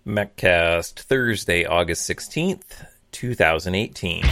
MacCast, Thursday, August 16th, 2018.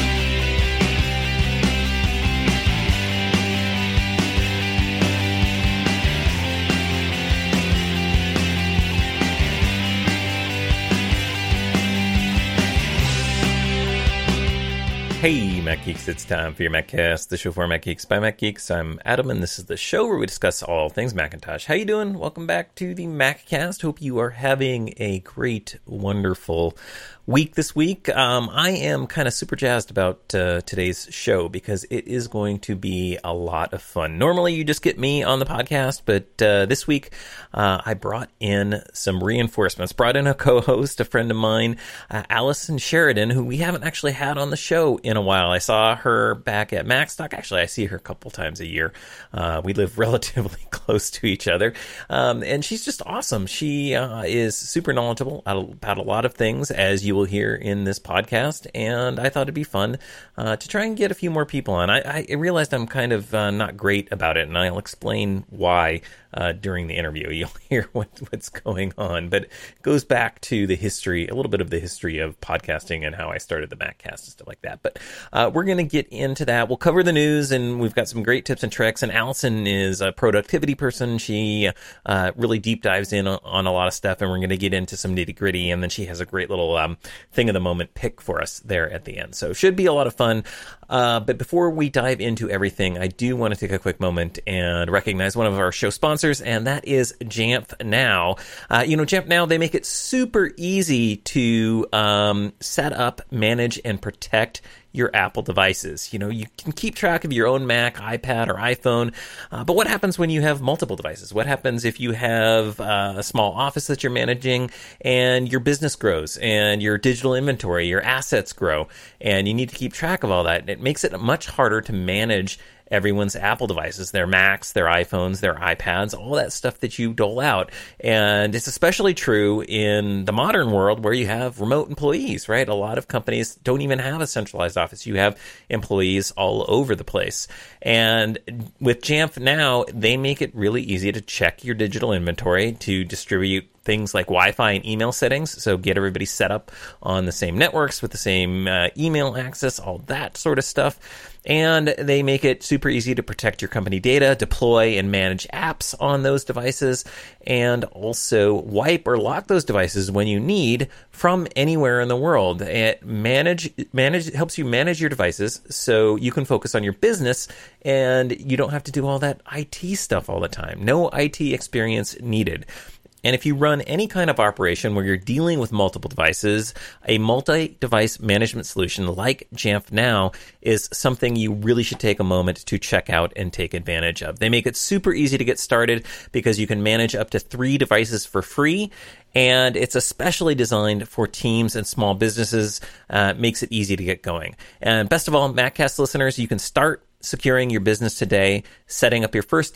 Hey, Mac Geeks, it's time for your MacCast, the show for Mac Geeks by Mac Geeks. I'm Adam, and this is the show where we discuss all things Macintosh. How you doing? Welcome back to the MacCast. Hope you are having a great, wonderful week this week. I am kind of super jazzed about today's show because it is going to be a lot of fun. Normally, you just get me on the podcast, but this week I brought in some reinforcements. Brought in a co-host, a friend of mine, Allison Sheridan, who we haven't actually had on the show in a while. I saw her back at Macstock. Actually, I see her a couple times a year. We live relatively close to each other, and she's just awesome. She is super knowledgeable about a lot of things, as you will hear in this podcast, and I thought it'd be fun to try and get a few more people on. I realized I'm kind of not great about it, and I'll explain why during the interview. You'll hear what's going on, but it goes back to the history, a little bit of the history of podcasting and how I started the MacCast and stuff like that. But we're going to get into that. We'll cover the news, and we've got some great tips and tricks, and Allison is a productivity person. She really deep dives in on a lot of stuff, and we're going to get into some nitty gritty, and then she has a great little thing of the moment pick for us there at the end. So should be a lot of fun. But before we dive into everything, I do want to take a quick moment and recognize one of our show sponsors, and that is Jamf Now. Jamf Now, they make it super easy to set up, manage, and protect your Apple devices. You can keep track of your own Mac, iPad, or iPhone, but what happens when you have multiple devices? What happens if you have a small office that you're managing and your business grows and your digital inventory, your assets grow, and you need to keep track of all that? It makes it much harder to manage everyone's Apple devices, their Macs, their iPhones, their iPads, all that stuff that you dole out. And it's especially true in the modern world where you have remote employees, right? A lot of companies don't even have a centralized office. You have employees all over the place. And with Jamf Now, they make it really easy to check your digital inventory, to distribute things like Wi-Fi and email settings, so get everybody set up on the same networks with the same email access, all that sort of stuff. And they make it super easy to protect your company data, deploy and manage apps on those devices, and also wipe or lock those devices when you need from anywhere in the world. It helps you manage your devices so you can focus on your business and you don't have to do all that IT stuff all the time. No IT experience needed. And if you run any kind of operation where you're dealing with multiple devices, a multi-device management solution like Jamf Now is something you really should take a moment to check out and take advantage of. They make it super easy to get started because you can manage up to 3 devices for free, and it's especially designed for teams and small businesses. Makes it easy to get going. And best of all, MacCast listeners, you can start securing your business today, setting up your first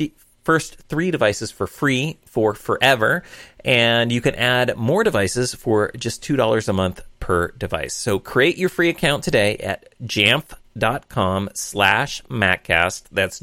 3 devices for free for forever, and you can add more devices for just $2 a month per device. So create your free account today at jamf.com/Maccast. That's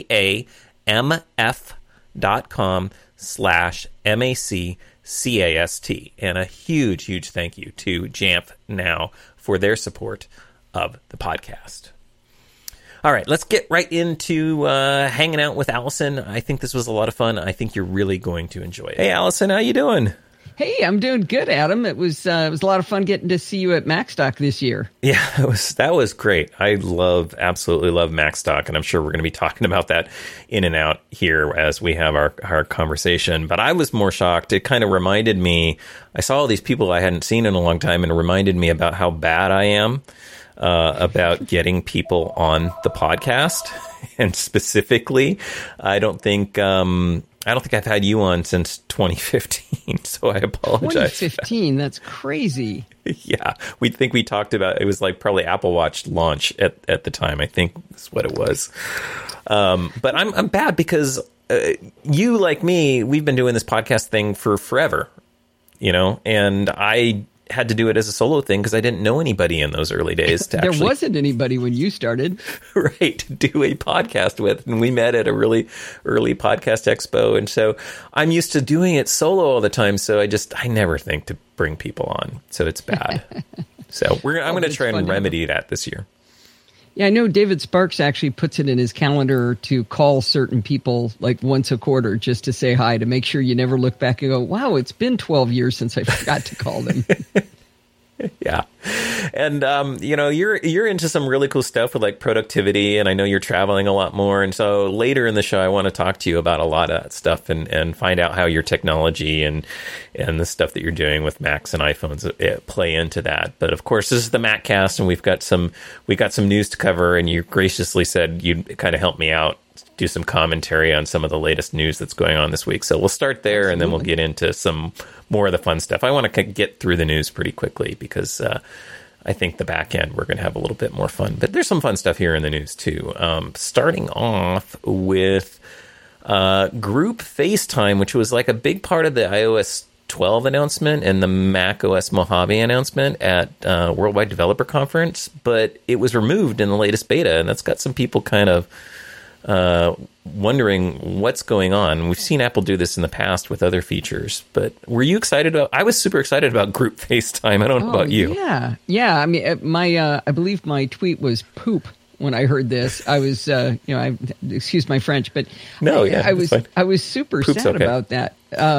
jamf.com/MACCAST. And a huge thank you to Jamf Now for their support of the podcast. All right, let's get right into hanging out with Allison. I think this was a lot of fun. I think you're really going to enjoy it. Hey, Allison, how you doing? Hey, I'm doing good, Adam. It was a lot of fun getting to see you at Macstock this year. Yeah, that was great. I absolutely love Macstock, and I'm sure we're going to be talking about that in and out here as we have our conversation. But I was more shocked. It kind of reminded me, I saw all these people I hadn't seen in a long time, and it reminded me about how bad I am about getting people on the podcast. And specifically, I don't think I've had you on since 2015, so I apologize. 2015, that's crazy. Yeah, we talked about, it was like probably Apple Watch launch at the time. I think that's what it was. But I'm bad because you, like me, we've been doing this podcast thing for forever, and I had to do it as a solo thing because I didn't know anybody in those early days to There wasn't anybody when you started. Right, to do a podcast with. And we met at a really early podcast expo. And so I'm used to doing it solo all the time. So I never think to bring people on. So it's bad. So I'm going to try and remedy that this year. Yeah, I know David Sparks actually puts it in his calendar to call certain people like once a quarter just to say hi, to make sure you never look back and go, wow, it's been 12 years since I forgot to call them. Yeah. And, you're into some really cool stuff with like productivity, and I know you're traveling a lot more. And so later in the show, I want to talk to you about a lot of that stuff and find out how your technology and the stuff that you're doing with Macs and iPhones play into that. But of course, this is the MacCast, and we got some news to cover, and you graciously said you'd kind of help me out, do some commentary on some of the latest news that's going on this week. So we'll start there. Absolutely. And then we'll get into some more of the fun stuff. I want to get through the news pretty quickly because I think the back end we're going to have a little bit more fun. But there's some fun stuff here in the news too. Starting off with group FaceTime, which was like a big part of the iOS 12 announcement and the Mac OS Mojave announcement at Worldwide Developer Conference, but it was removed in the latest beta, and that's got some people kind of wondering what's going on. We've seen Apple do this in the past with other features, but were you excited about? I was super excited about group FaceTime. I don't know about you. Yeah. I mean, I believe my tweet was poop when I heard this. I was, excuse my French, but I was super Poop's sad okay. about that.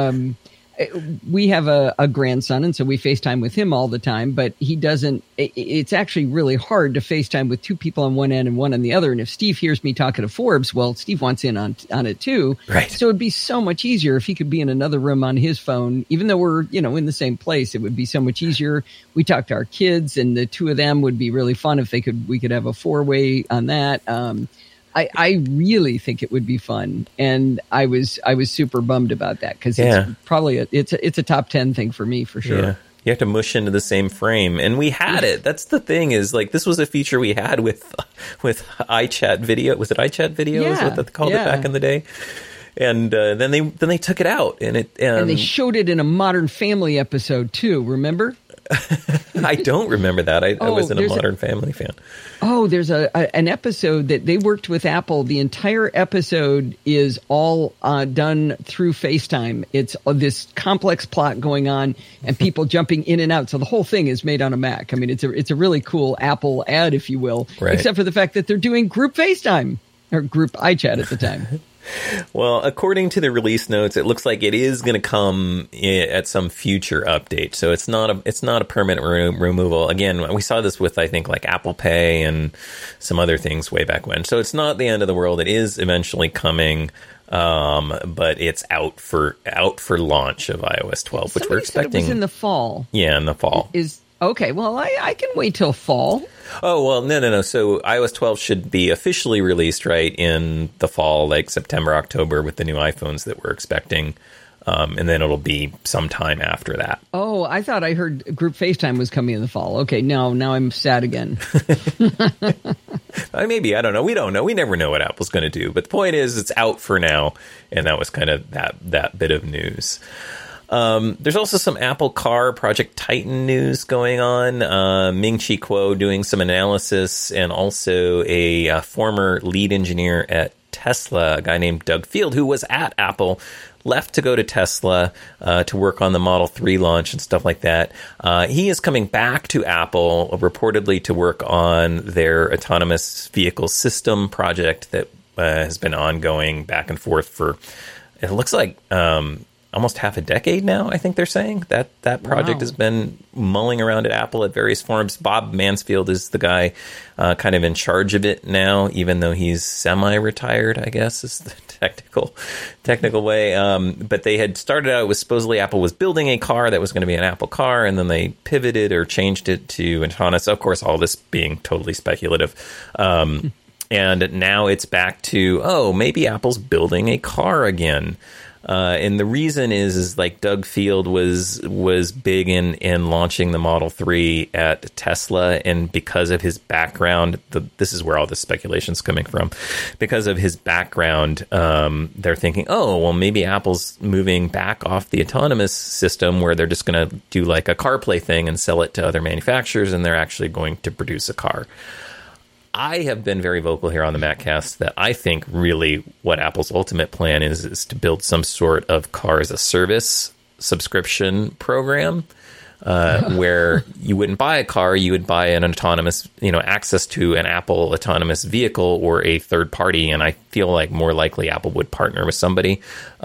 We have a grandson, and so we FaceTime with him all the time, but he doesn't. It's actually really hard to FaceTime with two people on one end and one on the other. And if Steve hears me talking to Forbes, well, Steve wants in on it too. Right. So it'd be so much easier if he could be in another room on his phone, even though we're, in the same place. It would be so much easier. We talk to our kids, and the two of them would be really fun if we could have a 4-way on that. I really think it would be fun, and I was super bummed about that because it's probably it's a top 10 thing for me for sure. Yeah. You have to mush into the same frame, and we had it. That's the thing is like this was a feature we had with iChat video. Was it iChat video? Is what they called it back in the day? And then they took it out, and they showed it in a Modern Family episode too. Remember? I don't remember that. I wasn't a Modern Family fan. Oh, there's an episode that they worked with Apple. The entire episode is all done through FaceTime. It's this complex plot going on and people jumping in and out. So the whole thing is made on a Mac. I mean, it's a really cool Apple ad, if you will, right. Except for the fact that they're doing group FaceTime or group iChat at the time. Well, according to the release notes, it looks like it is going to come at some future update. So it's not a permanent removal. Again, we saw this with, I think, like Apple Pay and some other things way back when. So it's not the end of the world. It is eventually coming, but it's out for launch of iOS 12, which we're expecting. Said it was in the fall. Yeah, in the fall. Okay, well, I can wait till fall. Oh, well, no. So iOS 12 should be officially released, right, in the fall, like September, October, with the new iPhones that we're expecting. And then it'll be sometime after that. Oh, I thought I heard group FaceTime was coming in the fall. Okay, now I'm sad again. Maybe, I don't know. We don't know. We never know what Apple's going to do. But the point is, it's out for now. And that was kind of that bit of news. There's also some Apple Car Project Titan news going on. Ming-Chi Kuo doing some analysis, and also a former lead engineer at Tesla, a guy named Doug Field, who was at Apple, left to go to Tesla to work on the Model 3 launch and stuff like that. He is coming back to Apple, reportedly to work on their autonomous vehicle system project that has been ongoing back and forth for, it looks like, almost half a decade now. I think they're saying that project has been mulling around at Apple at various forms. Bob Mansfield is the guy kind of in charge of it now, even though he's semi-retired, I guess is the technical way. But they had started out with supposedly Apple was building a car that was going to be an Apple car, and then they pivoted or changed it to autonomous. Of course, all this being totally speculative. And now it's back to, maybe Apple's building a car again. And the reason is like Doug Field was big in launching the Model 3 at Tesla, and because of his background, this is where all this speculation is coming from. Because of his background, they're thinking, oh, well, maybe Apple's moving back off the autonomous system where they're just going to do like a CarPlay thing and sell it to other manufacturers, and they're actually going to produce a car. I have been very vocal here on the MacCast that I think really what Apple's ultimate plan is to build some sort of car as a service subscription program where you wouldn't buy a car, you would buy an autonomous, access to an Apple autonomous vehicle or a third party. And I feel like more likely Apple would partner with somebody.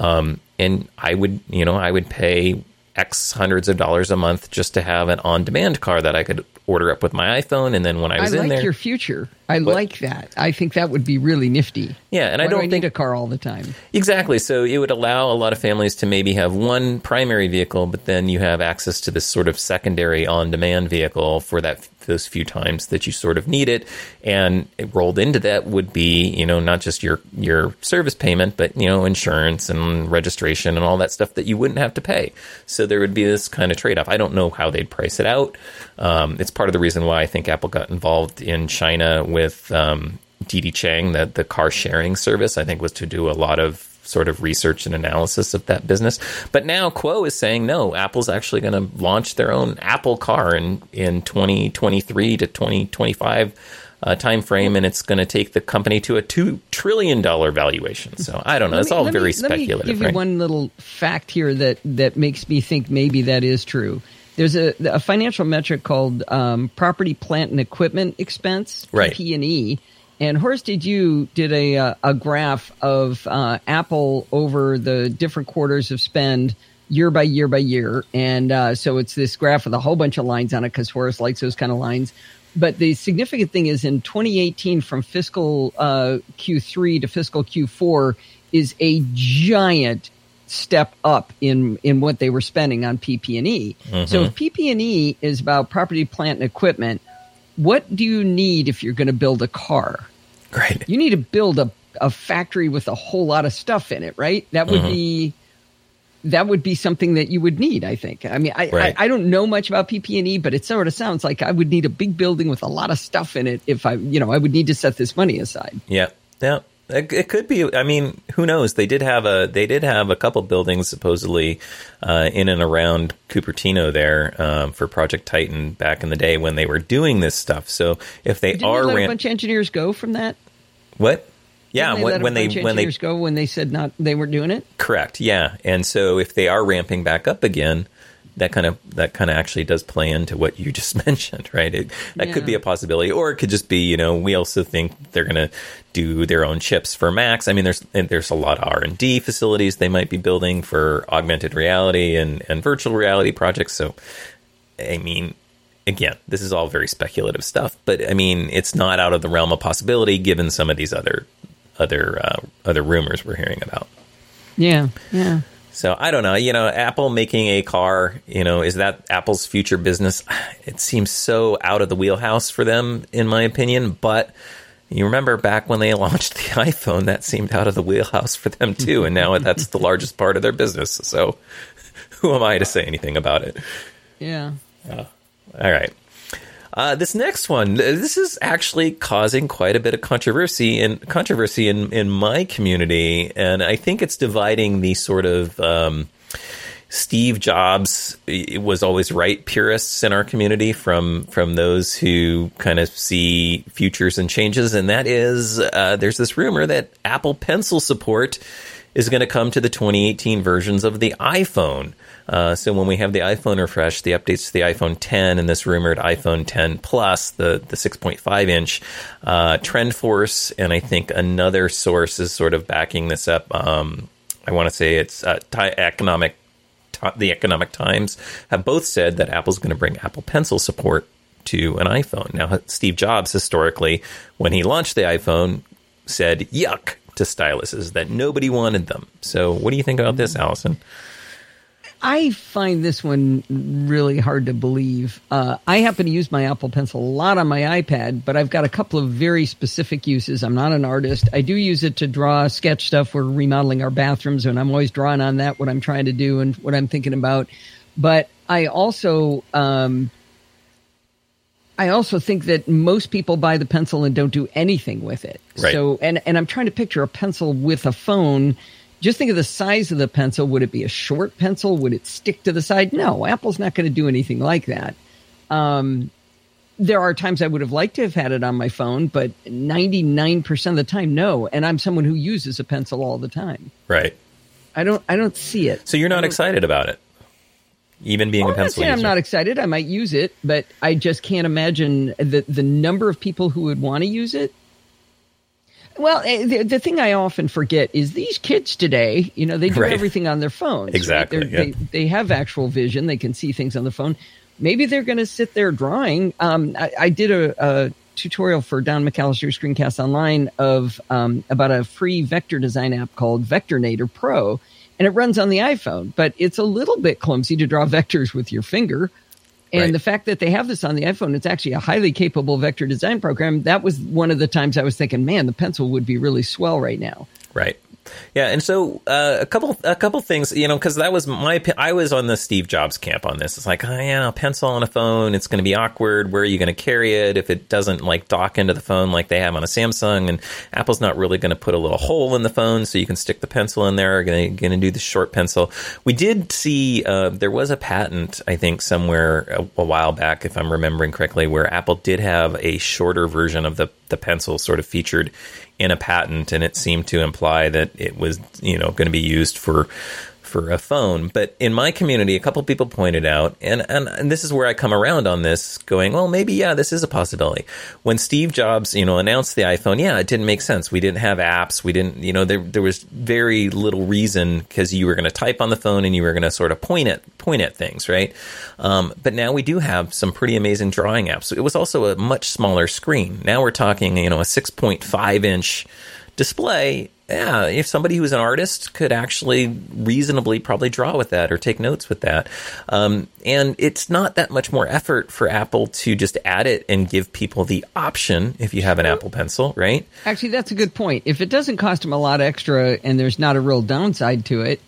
And I would pay X hundreds of dollars a month just to have an on-demand car that I could order up with my iPhone, and then when I was in there... I like your future. I like that. I think that would be really nifty. Yeah, and I don't think... need a car all the time? Exactly. So it would allow a lot of families to maybe have one primary vehicle, but then you have access to this sort of secondary on-demand vehicle for those few times that you sort of need it. And it rolled into that would be, not just your service payment, but, insurance and registration and all that stuff that you wouldn't have to pay. So there would be this kind of trade-off. I don't know how they'd price it out. It's part of the reason why I think Apple got involved in China with Didi Chang, the car sharing service, I think was to do a lot of sort of research and analysis of that business. But now Kuo is saying, no, Apple's actually going to launch their own Apple car in 2023 to 2025 timeframe, and it's going to take the company to a $2 trillion valuation. So I don't know. It's all very speculative. Let me give you one little fact here that makes me think maybe that is true. There's a financial metric called property, plant, and equipment expense, right. PP&E. And Horace did a graph of Apple over the different quarters of spend year by year by year. And so it's this graph with a whole bunch of lines on it because Horace likes those kind of lines. But the significant thing is in 2018 from fiscal Q3 to fiscal Q4 is a giant step up in what they were spending on PP&E. Mm-hmm. So if PP&E is about property, plant, and equipment, what do you need if you're going to build a car? Right. You need to build a factory with a whole lot of stuff in it, right? That would be something that you would need, I think. I mean, I don't know much about PP&E, but it sort of sounds like I would need a big building with a lot of stuff in it if I would need to set this money aside. Yeah. Yeah. It could be. I mean, who knows? They did have a couple buildings supposedly in and around Cupertino there for Project Titan back in the day when they were doing this stuff. So if they Didn't they let a bunch of engineers go from that? What? Yeah, when they said they weren't doing it. Correct. Yeah, and so if they are ramping back up again, that kind of actually does play into what you just mentioned, right? That could be a possibility, or it could just be, we also think they're going to do their own chips for Macs. I mean, there's a lot of R&D facilities they might be building for augmented reality and virtual reality projects. So, I mean, again, this is all very speculative stuff, but I mean, it's not out of the realm of possibility given some of these other rumors we're hearing about. Yeah. Yeah. So I don't know, Apple making a car, is that Apple's future business? It seems so out of the wheelhouse for them, in my opinion. But you remember back when they launched the iPhone, that seemed out of the wheelhouse for them too. And now that's the largest part of their business. So who am I to say anything about it? Yeah. All right. This next one, this is actually causing quite a bit of controversy in my community, and I think it's dividing the sort of Steve Jobs was always right purists in our community from those who kind of see futures and changes, and that is there's this rumor that Apple Pencil support is going to come to the 2018 versions of the iPhone. So when we have the iPhone refresh, the updates to the iPhone 10 and this rumored iPhone 10 Plus, the 6.5-inch, TrendForce, and I think another source is sort of backing this up. I want to say it's the Economic Times have both said that Apple's going to bring Apple Pencil support to an iPhone. Now, Steve Jobs, historically, when he launched the iPhone, said yuck to styluses, that nobody wanted them. So what do you think about this, Allison? I find this one really hard to believe. I happen to use my Apple Pencil a lot on my iPad, but I've got a couple of very specific uses. I'm not an artist. I do use it to draw sketch stuff. We're remodeling our bathrooms, and I'm always drawing on that, what I'm trying to do and what I'm thinking about. But I also think that most people buy the pencil and don't do anything with it. Right. So, and I'm trying to picture a pencil with a phone. Just think of the size of the pencil. Would it be a short pencil? Would it stick to the side? No, Apple's not going to do anything like that. There are times I would have liked to have had it on my phone, but 99% of the time, no. And I'm someone who uses a pencil all the time. Right. I don't see it. So you're not excited about it, even being a pencil user? I'm not excited. I might use it, but I just can't imagine the number of people who would want to use it. Well, the thing I often forget is these kids today, they do everything on their phones. Exactly. Right? They have actual vision. They can see things on the phone. Maybe they're going to sit there drawing. I did a tutorial for Don McAllister Screencast Online about a free vector design app called Vectornator Pro, and it runs on the iPhone. But it's a little bit clumsy to draw vectors with your finger. And the fact that they have this on the iPhone, it's actually a highly capable vector design program. That was one of the times I was thinking, man, the pencil would be really swell right now. Right. Yeah, and so a couple things, because that was I was on the Steve Jobs camp on this. It's like, a pencil on a phone, it's going to be awkward. Where are you going to carry it if it doesn't dock into the phone like they have on a Samsung? And Apple's not really going to put a little hole in the phone so you can stick the pencil in there. Going to do the short pencil. We did see there was a patent, I think, somewhere a while back, if I'm remembering correctly, where Apple did have a shorter version of the pencil sort of featured in a patent, and it seemed to imply that it was, going to be used for a phone. But in my community, a couple of people pointed out, and this is where I come around on this, going, well, maybe, this is a possibility. When Steve Jobs, announced the iPhone, it didn't make sense. We didn't have apps. We didn't, there was very little reason, because you were going to type on the phone and you were going to sort of point at things, right? But now we do have some pretty amazing drawing apps. It was also a much smaller screen. Now we're talking, a 6.5 inch display. Yeah, if somebody who's an artist could actually reasonably probably draw with that or take notes with that. And it's not that much more effort for Apple to just add it and give people the option if you have an Apple Pencil, right? Actually, that's a good point. If it doesn't cost them a lot extra and there's not a real downside to it,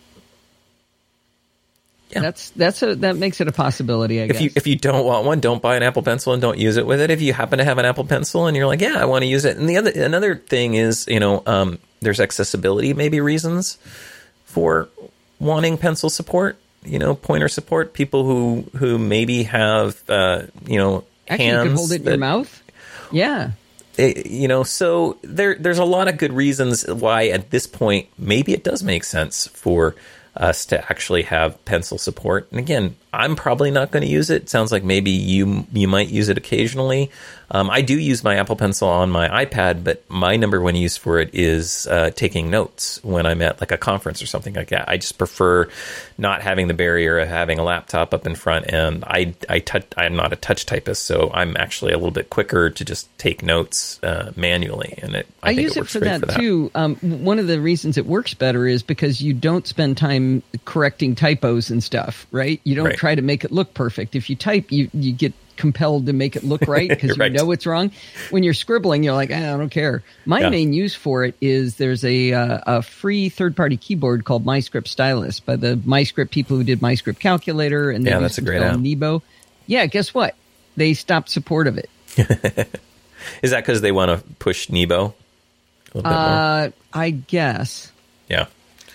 that makes it a possibility, I guess. If you don't want one, don't buy an Apple Pencil and don't use it with it. If you happen to have an Apple Pencil and you're like, I want to use it. And another thing is, there's accessibility maybe reasons for wanting pencil support, pointer support. People who maybe have Actually, hands. You could hold it in your mouth. Yeah. So there's a lot of good reasons why at this point maybe it does make sense for us to actually have pencil support. And again, I'm probably not going to use it. Sounds like maybe you might use it occasionally. I do use my Apple Pencil on my iPad, but my number one use for it is taking notes when I'm at a conference or something like that. I just prefer not having the barrier of having a laptop up in front, and I'm not a touch typist, so I'm actually a little bit quicker to just take notes manually. And I use it for that too. One of the reasons it works better is because you don't spend time correcting typos and stuff, right? You don't try to make it look perfect. If you type, you get compelled to make it look right because you know it's wrong. When you're scribbling, you're like, I don't care. My main use for it is there's a free third-party keyboard called MyScript Stylus by the MyScript people who did MyScript Calculator, and that's a great app. Nebo. Yeah, guess what? They stopped support of it. Is that because they want to push Nebo a little bit more? I guess. Yeah.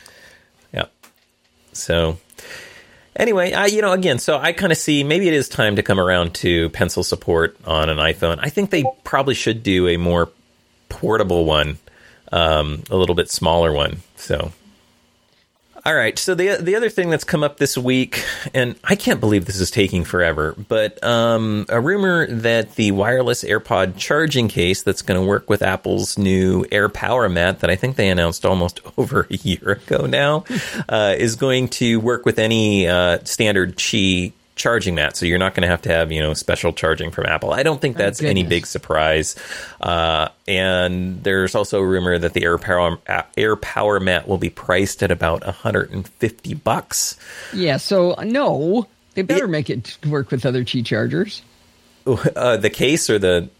So anyway, again, so I kind of see maybe it is time to come around to pencil support on an iPhone. I think they probably should do a more portable one, a little bit smaller one. So, all right. So the other thing that's come up this week, and I can't believe this is taking forever, but a rumor that the wireless AirPod charging case that's going to work with Apple's new Air Power Mat that I think they announced almost over a year ago now is going to work with any standard Qi charging mat, so you're not going to have special charging from Apple. I don't think that's any big surprise. And there's also a rumor that the Air Power Mat will be priced at about $150. Yeah, so no, they better make it work with other Qi chargers. The case or the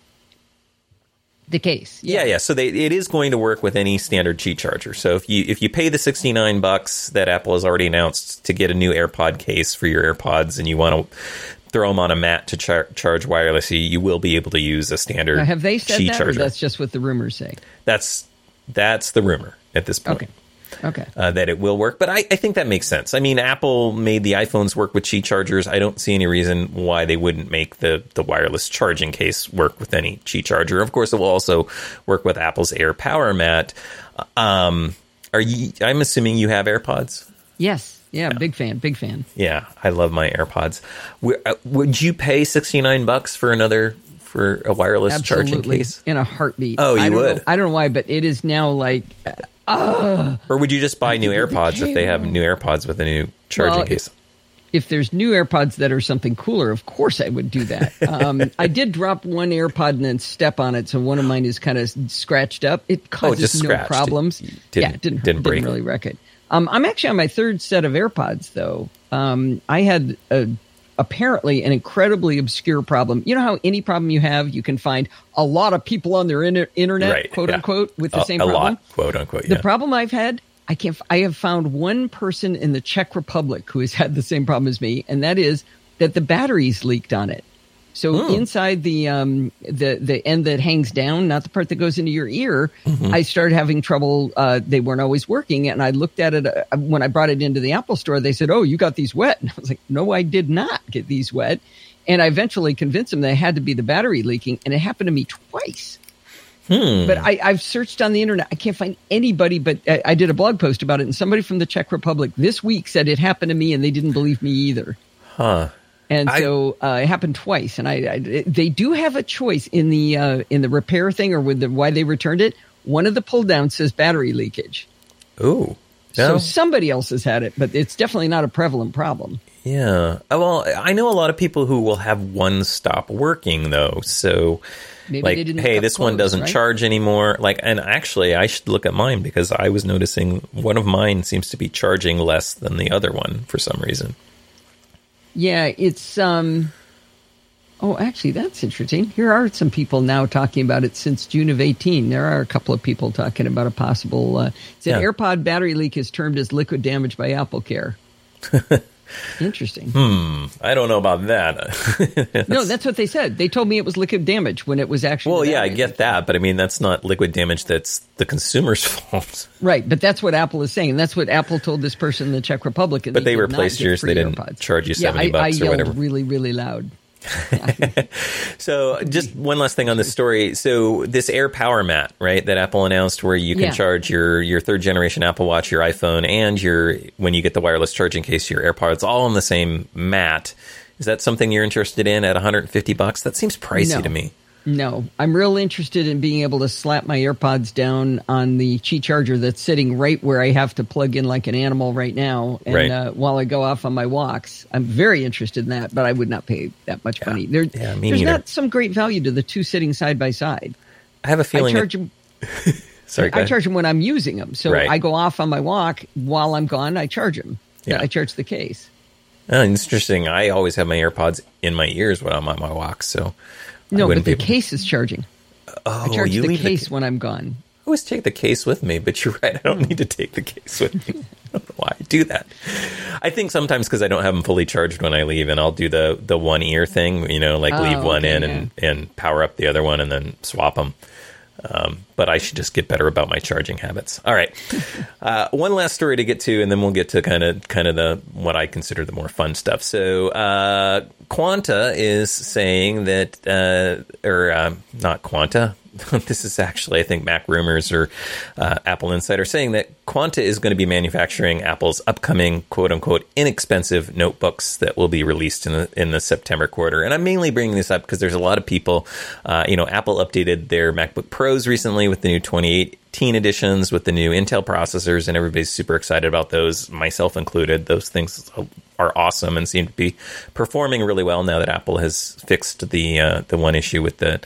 case? Yeah. So it is going to work with any standard Qi charger. So if you pay the $69 that Apple has already announced to get a new AirPod case for your AirPods, and you want to throw them on a mat to charge wirelessly, you will be able to use a standard Qi charger. Have they said that, or that's just what the rumors say? That's the rumor at this point. Okay. That it will work. But I think that makes sense. I mean, Apple made the iPhones work with Qi chargers. I don't see any reason why they wouldn't make the wireless charging case work with any Qi charger. Of course, it will also work with Apple's Air Power Mat. I'm assuming you have AirPods? Yes. Yeah, big fan. Yeah, I love my AirPods. Would you pay $69 for a wireless charging case? In a heartbeat. Oh, you would? I don't know why, but it is now like... or would you just buy new AirPods if they have new AirPods with a new charging case? If there's new AirPods that are something cooler, of course I would do that. I did drop one AirPod and then step on it, so one of mine is kind of scratched up. It causes no problems. It didn't break. Didn't really wreck it. I'm actually on my third set of AirPods, though. I had apparently an incredibly obscure problem. You know how any problem you have, you can find a lot of people on their internet, right, quote unquote, with the same problem. A lot, quote unquote. Yeah. The problem I've had, I have found one person in the Czech Republic who has had the same problem as me, and that is that the batteries leaked on it. So inside the end that hangs down, not the part that goes into your ear, I started having trouble. They weren't always working. And I looked at it when I brought it into the Apple store. They said, "Oh, you got these wet." And I was like, "No, I did not get these wet." And I eventually convinced them that it had to be the battery leaking. And it happened to me twice. But I've searched on the internet. I can't find anybody, but I did a blog post about it. And somebody from the Czech Republic this week said it happened to me, and they didn't believe me either. And so it happened twice, and they do have a choice in the repair thing or with why they returned it. One of the pull downs says battery leakage. Ooh, so somebody else has had it, but it's definitely not a prevalent problem. Yeah, well, I know a lot of people who will have one stop working though. So, maybe like, they didn't hey, this one doesn't charge anymore. Like, and actually, I should look at mine because I was noticing one of mine seems to be charging less than the other one for some reason. Yeah, it's actually, that's interesting. Here are some people now talking about it since June of 18. There are a couple of people talking about a possible AirPod battery leak is termed as liquid damage by AppleCare. Interesting. I don't know about that. No, that's what they said. They told me it was liquid damage when it was actually... Well, yeah, I get that, but I mean, that's not liquid damage. That's the consumer's fault. Right, but that's what Apple is saying. That's what Apple told this person in the Czech Republic. But they replaced yours. They didn't charge you $70 or whatever. I yelled really, really loud. So just one last thing on this story. So this Air Power Mat, right, that Apple announced where you can charge your third generation Apple Watch, your iPhone, and when you get the wireless charging case, your AirPods, all on the same mat. Is that something you're interested in at $150? That seems pricey to me. No, I'm real interested in being able to slap my AirPods down on the Qi charger that's sitting right where I have to plug in like an animal right now. And while I go off on my walks, I'm very interested in that, but I would not pay that much money. There's not some great value to the two sitting side by side. I have a feeling I charge them. Sorry, I charge them when I'm using them. So I go off on my walk while I'm gone. I charge them. Yeah. I charge the case. Oh, interesting. I always have my AirPods in my ears when I'm on my walks. So no, but the case is charging. Oh, I charge the case when I'm gone. I always take the case with me, but you're right. I don't need to take the case with me. I don't know why I do that. I think sometimes because I don't have them fully charged when I leave, and I'll do the one ear thing, leave one in and power up the other one and then swap them. But I should just get better about my charging habits. All right. One last story to get to, and then we'll get to kind of the what I consider the more fun stuff. So Quanta is saying that, not Quanta, this is actually, I think, Mac Rumors or Apple Insider saying that Quanta is going to be manufacturing Apple's upcoming quote-unquote inexpensive notebooks that will be released in the September quarter. And I'm mainly bringing this up because there's a lot of people, Apple updated their MacBook Pros recently with the new 2018 editions with the new Intel processors, and everybody's super excited about those, myself included. Those things are awesome and seem to be performing really well now that Apple has fixed the one issue with the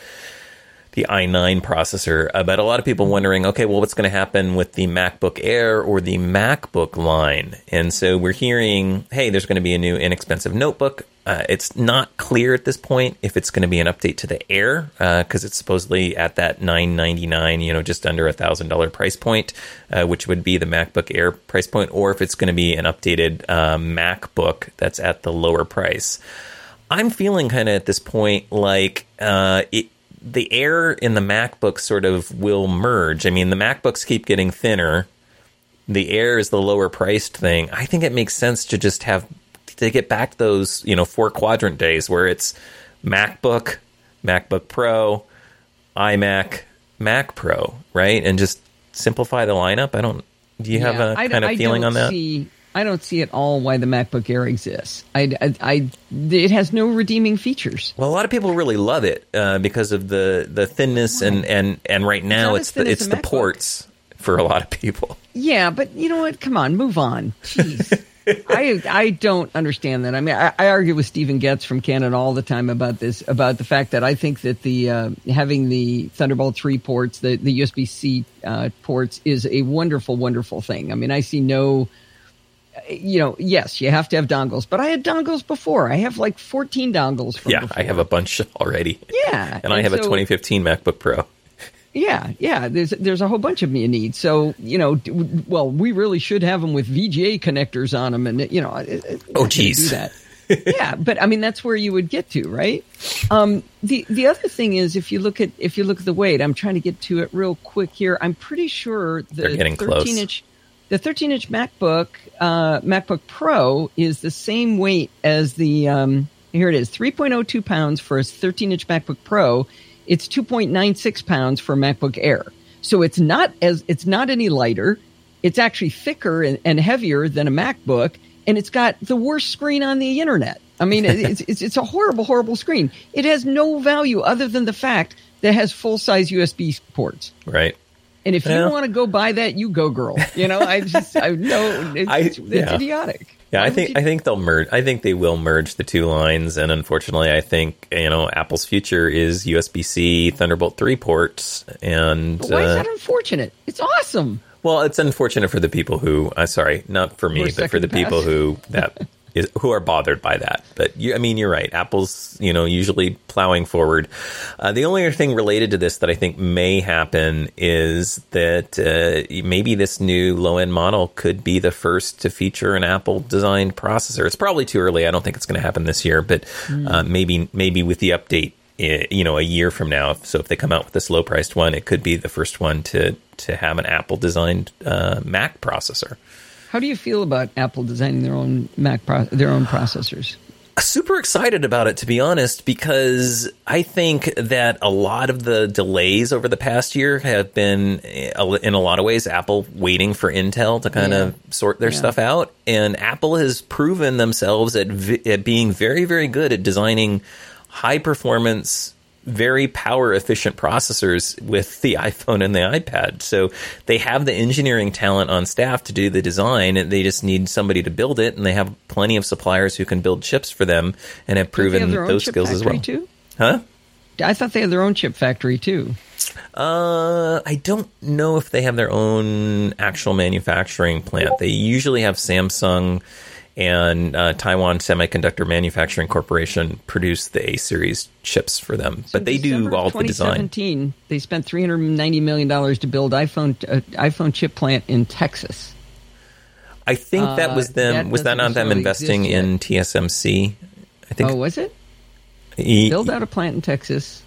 i9 processor. But a lot of people wondering, okay, well, what's going to happen with the MacBook Air or the MacBook line? And so we're hearing, hey, there's going to be a new inexpensive notebook. It's not clear at this point if it's going to be an update to the Air, because it's supposedly at that $999, just under $1,000 price point, which would be the MacBook Air price point, or if it's going to be an updated MacBook that's at the lower price. I'm feeling kind of at this point like the Air and the MacBook sort of will merge. I mean, the MacBooks keep getting thinner. The Air is the lower priced thing. I think it makes sense to just to get back to those, 4-quadrant days where it's MacBook, MacBook Pro, iMac, Mac Pro, right? And just simplify the lineup. Do you have a kind of feeling on that? I don't see at all why the MacBook Air exists. It has no redeeming features. Well, a lot of people really love it because of the thinness and right now it's the ports for a lot of people. Yeah, but you know what? Come on, move on. Jeez. I don't understand that. I mean, I argue with Stephen Getz from Canon all the time about this, about the fact that I think that the having the Thunderbolt 3 ports, the USB-C ports, is a wonderful, wonderful thing. I mean, I see no... yes, you have to have dongles, but I had dongles before. I have like 14 dongles from before. I have a bunch already. Yeah. And I have a 2015 MacBook Pro. Yeah. There's a whole bunch of them you need. So, we really should have them with VGA connectors on them. And, oh, geez. Do that. Yeah, but I mean, that's where you would get to, right? The other thing is, if you look at the weight, I'm trying to get to it real quick here. I'm pretty sure they're getting close. The 13-inch MacBook Pro is the same weight as the, here it is, 3.02 pounds for a 13-inch MacBook Pro. It's 2.96 pounds for a MacBook Air. So it's not any lighter. It's actually thicker and heavier than a MacBook, and it's got the worst screen on the internet. I mean, it's a horrible, horrible screen. It has no value other than the fact that it has full-size USB ports. Right. And if you want to go buy that, you go, girl. It's idiotic. Yeah, I think they'll merge. I think they will merge the two lines, and unfortunately, I think Apple's future is USB-C Thunderbolt 3 ports. And but why is that unfortunate? It's awesome. Well, it's unfortunate for the people who. Sorry, not for me, but for the people who are bothered by that. But you're right. Apple's usually plowing forward. The only other thing related to this that I think may happen is that maybe this new low end model could be the first to feature an Apple designed processor. It's probably too early. I don't think it's going to happen this year, but maybe with the update, a year from now. So if they come out with this low priced one, it could be the first one to have an Apple designed Mac processor. How do you feel about Apple designing their own their own processors? Super excited about it, to be honest, because I think that a lot of the delays over the past year have been, in a lot of ways, Apple waiting for Intel to kind of sort their stuff out. And Apple has proven themselves at being very, very good at designing high-performance, very power-efficient processors with the iPhone and the iPad. So they have the engineering talent on staff to do the design, and they just need somebody to build it, and they have plenty of suppliers who can build chips for them and have proven those skills as well. Too? Huh? I thought they had their own chip factory, too. I don't know if they have their own actual manufacturing plant. They usually have Samsung and Taiwan Semiconductor Manufacturing Corporation produce the A-series chips for them. But they do all the design. 2017, they spent $390 million to build iPhone chip plant in Texas. I think that was them. Was that not them investing in TSMC? I think. Oh, was it? Build out a plant in Texas.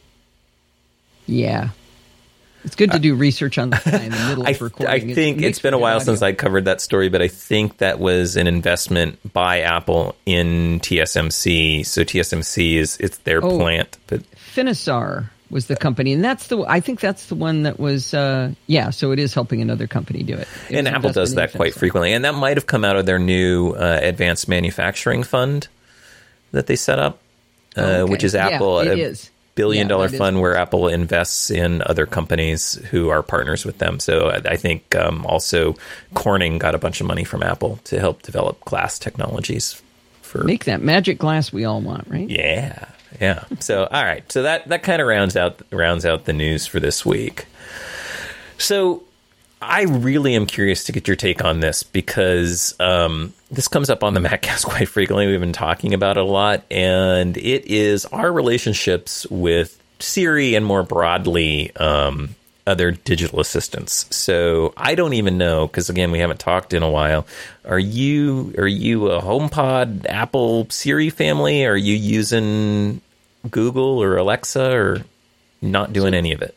Yeah. It's good to do research on the fly in the middle of recording. I think it's been a while since I covered that story, but I think that was an investment by Apple in TSMC. So TSMC it's their plant. But Finisar. was the company, and I think that's the one that was so it is helping another company do it. And Apple does that quite frequently, and that might have come out of their new advanced manufacturing fund that they set up, which is Apple. It is. Billion-dollar fund where Apple invests in other companies who are partners with them. So I think also Corning got a bunch of money from Apple to help develop glass technologies for make that magic glass we all want, right? Yeah. So all right, so that kind of rounds out the news for this week. So I really am curious to get your take on this because this comes up on the MacCast quite frequently. We've been talking about it a lot, and it is our relationships with Siri and more broadly other digital assistants. So I don't even know, because again, we haven't talked in a while. Are you a HomePod, Apple, Siri family? Are you using Google or Alexa, or not doing any of it?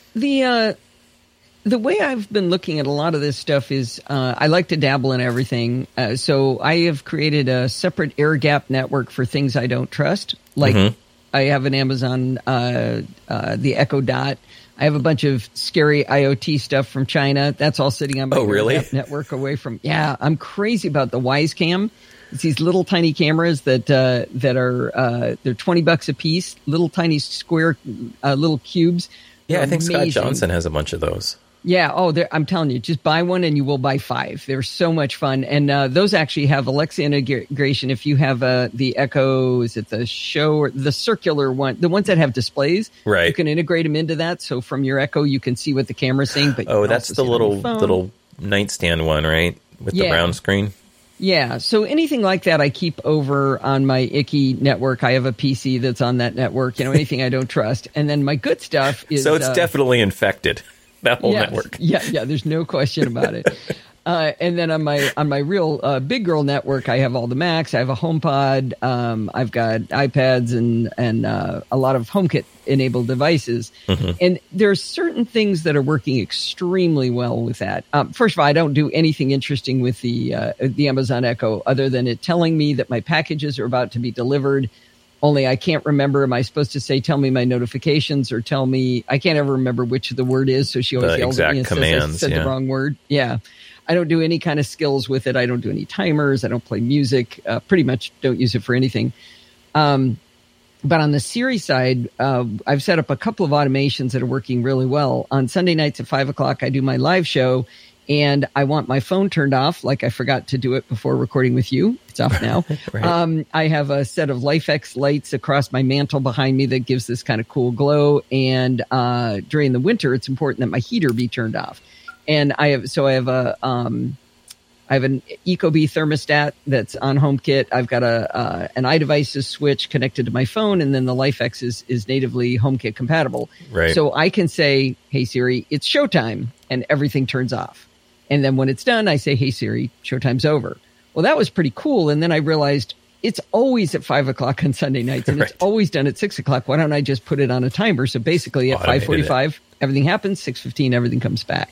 The way I've been looking at a lot of this stuff is I like to dabble in everything. So I have created a separate air-gapped network for things I don't trust. Like I have an Amazon, the Echo Dot. I have a bunch of scary IoT stuff from China. That's all sitting on my air-gapped network away from. Yeah, I'm crazy about the WiseCam. It's these little tiny cameras that are they're $20 a piece. Little tiny square little cubes. Yeah, I think amazing. Scott Johnson has a bunch of those. Yeah. Oh, I'm telling you, just buy one and you will buy 5. They're so much fun. And those actually have Alexa integration. If you have the Echo, is it the Show or the circular one? The ones that have displays, right? You can integrate them into that. So from your Echo, you can see what the camera's saying. But that's the little nightstand one, right? With the brown screen. Yeah. So anything like that, I keep over on my icky network. I have a PC that's on that network. Anything I don't trust. And then my good stuff is so it's definitely infected. That whole network. Yeah. There's no question about it. And then on my real big girl network, I have all the Macs. I have a HomePod. I've got iPads and a lot of HomeKit enabled devices. And there are certain things that are working extremely well with that. First of all, I don't do anything interesting with the Amazon Echo other than it telling me that my packages are about to be delivered. Only I can't remember. Am I supposed to say, tell me my notifications, or tell me, I can't ever remember which the word is. So she always yells at me and says I said the wrong word. Yeah. I don't do any kind of skills with it. I don't do any timers. I don't play music. Pretty much don't use it for anything. But on the Siri side, I've set up a couple of automations that are working really well. On Sunday nights at 5:00, I do my live show, and I want my phone turned off, like I forgot to do it before recording with you. It's off now. Right. I have a set of LifeX lights across my mantle behind me that gives this kind of cool glow. And during the winter, it's important that my heater be turned off. And I have an Ecobee thermostat that's on HomeKit. I've got an iDevices switch connected to my phone, and then the LifeX is natively HomeKit compatible. Right. So I can say, "Hey Siri, it's showtime," and everything turns off. And then when it's done, I say, "Hey Siri, showtime's over." Well, that was pretty cool. And then I realized it's always at 5:00 on Sunday nights, and it's always done at 6:00. Why don't I just put it on a timer? So basically, at 5:45, everything happens. 6:15, everything comes back.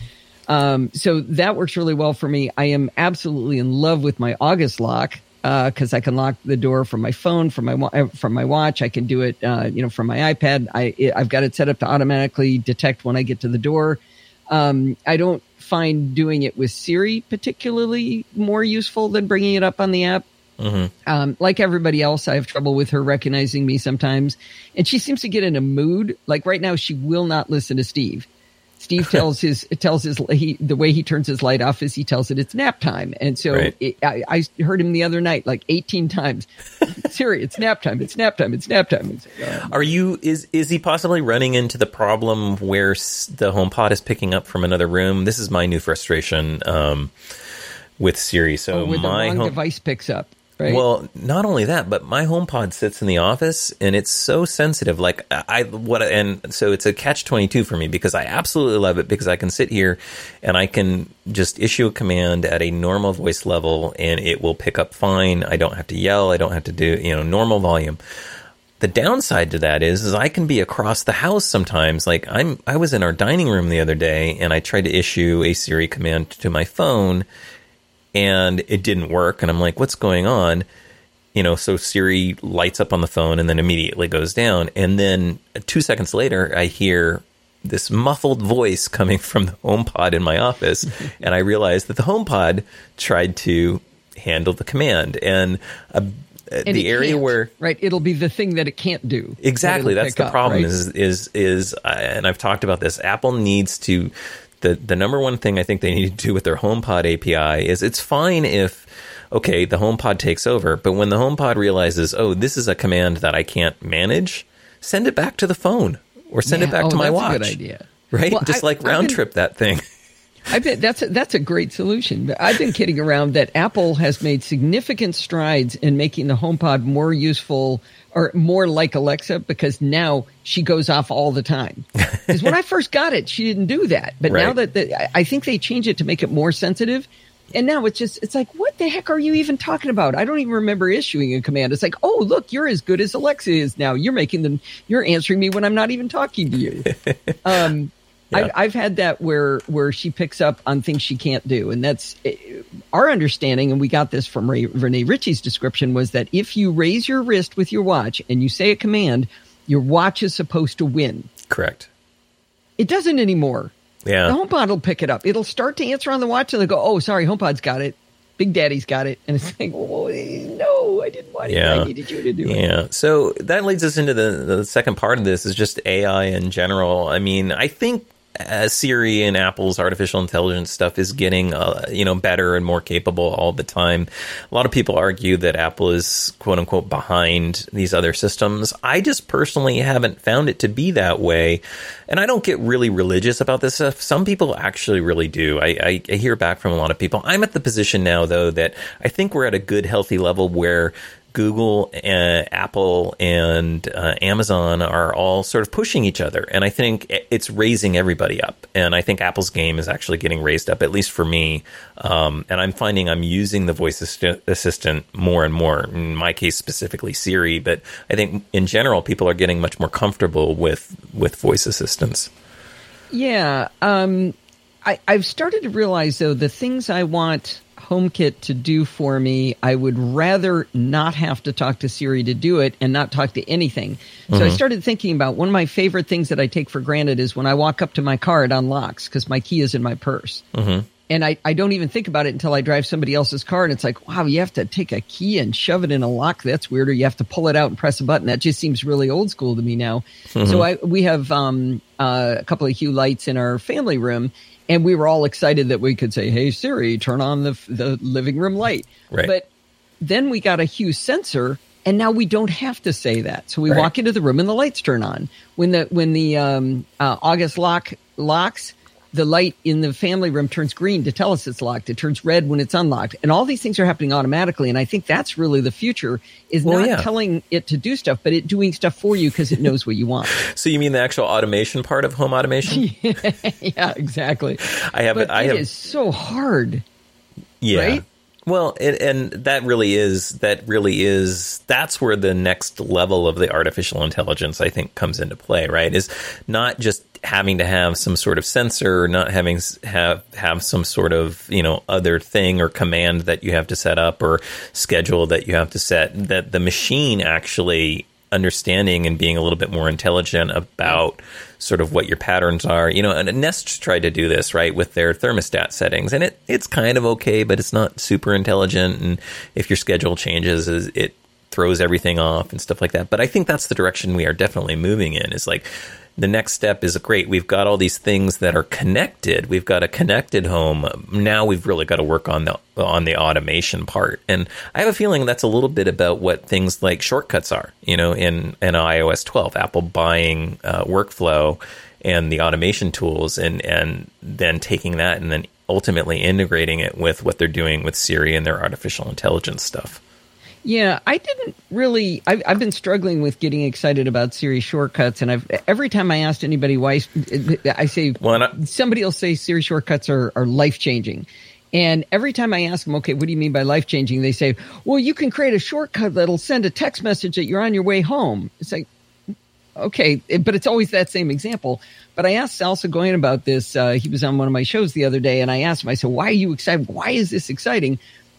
So that works really well for me. I am absolutely in love with my August lock, because I can lock the door from my phone, from my watch. I can do it, from my iPad. I've got it set up to automatically detect when I get to the door. I don't find doing it with Siri particularly more useful than bringing it up on the app. Like everybody else, I have trouble with her recognizing me sometimes, and she seems to get in a mood. Like right now, she will not listen to Steve. Steve the way he turns his light off is he tells it it's nap time. And so I heard him the other night, like 18 times, Siri, it's nap time. It's nap time. It's nap time. Is he possibly running into the problem where the HomePod is picking up from another room? This is my new frustration, with Siri. So the wrong device picks up. Right. Well, not only that, but my HomePod sits in the office, and it's so sensitive. And so it's a catch-22 for me, because I absolutely love it, because I can sit here and I can just issue a command at a normal voice level, and it will pick up fine. I don't have to yell. I don't have to do normal volume. The downside to that is I can be across the house sometimes. Like I was in our dining room the other day, and I tried to issue a Siri command to my phone, and it didn't work. And I'm like, what's going on? so Siri lights up on the phone and then immediately goes down. And then 2 seconds later, I hear this muffled voice coming from the HomePod in my office. And I realized that the HomePod tried to handle the command. And the area where... Right, it'll be the thing that it can't do. Exactly, that's the problem, right? is and I've talked about this, Apple needs to... The number one thing I think they need to do with their HomePod API is it's fine if, okay, the HomePod takes over, but when the HomePod realizes, oh, this is a command that I can't manage, send it back to the phone or send it back to my watch. That's a good idea. Right? Well, just round trip that thing. I bet that's a great solution. I've been kidding around that Apple has made significant strides in making the HomePod more useful or more like Alexa, because now she goes off all the time. Because when I first got it, she didn't do that. But now that I think they changed it to make it more sensitive. And now it's like, what the heck are you even talking about? I don't even remember issuing a command. It's like, oh, look, you're as good as Alexa is now. You're answering me when I'm not even talking to you. Yeah. I've had that where she picks up on things she can't do. And that's our understanding, and we got this from Renee Ritchie's description, was that if you raise your wrist with your watch and you say a command, your watch is supposed to win. Correct. It doesn't anymore. Yeah. The HomePod will pick it up. It'll start to answer on the watch, and they'll go, oh, sorry, HomePod's got it. Big Daddy's got it. And it's like, oh, no, I didn't want it. Yeah. I needed you to do it. Yeah. So that leads us into the second part of this, is just AI in general. I mean, I think Siri and Apple's artificial intelligence stuff is getting, better and more capable all the time. A lot of people argue that Apple is, quote unquote, behind these other systems. I just personally haven't found it to be that way. And I don't get really religious about this stuff. Some people actually really do. I hear back from a lot of people. I'm at the position now, though, that I think we're at a good, healthy level where Google, Apple, and Amazon are all sort of pushing each other. And I think it's raising everybody up. And I think Apple's game is actually getting raised up, at least for me. And I'm finding I'm using the voice assistant more and more, in my case specifically Siri. But I think in general, people are getting much more comfortable with voice assistants. Yeah. I've started to realize, though, the things I want HomeKit to do for me, I would rather not have to talk to Siri to do it and not talk to anything. So I started thinking about one of my favorite things that I take for granted is when I walk up to my car, it unlocks because my key is in my purse. And I don't even think about it until I drive somebody else's car, and it's like, wow, you have to take a key and shove it in a lock. That's weird. Or you have to pull it out and press a button. That just seems really old school to me now. So we have a couple of Hue lights in our family room. And we were all excited that we could say, hey, Siri, turn on the living room light. Right. But then we got a Hue sensor, and now we don't have to say that. So we walk into the room and the lights turn on. When the August locks, the light in the family room turns green to tell us it's locked. It turns red when it's unlocked. And all these things are happening automatically. And I think that's really the future, is not telling it to do stuff, but it doing stuff for you because it knows what you want. So you mean the actual automation part of home automation? Yeah, exactly. It is so hard. Yeah. Right? Well, and that's where the next level of the artificial intelligence, I think, comes into play, right? Is not just having to have some sort of sensor, not having have some sort of, other thing or command that you have to set up or schedule that you have to set, that the machine actually understanding and being a little bit more intelligent about sort of what your patterns are. And Nest tried to do this, right, with their thermostat settings. And it's kind of okay, but it's not super intelligent. And if your schedule changes, it throws everything off and stuff like that. But I think that's the direction we are definitely moving in, is like, the next step is great. We've got all these things that are connected. We've got a connected home. Now we've really got to work on the automation part. And I have a feeling that's a little bit about what things like shortcuts are, in iOS 12, Apple buying workflow and the automation tools and then taking that and then ultimately integrating it with what they're doing with Siri and their artificial intelligence stuff. Yeah, I didn't really. I've been struggling with getting excited about Siri shortcuts, and every time I asked anybody why, I say somebody will say Siri shortcuts are life changing, and every time I ask them, okay, what do you mean by life changing? They say, well, you can create a shortcut that'll send a text message that you're on your way home. It's like, okay, but it's always that same example. But I asked Sal Seguin about this. He was on one of my shows the other day, and I asked him. I said, why are you excited? Why is this exciting?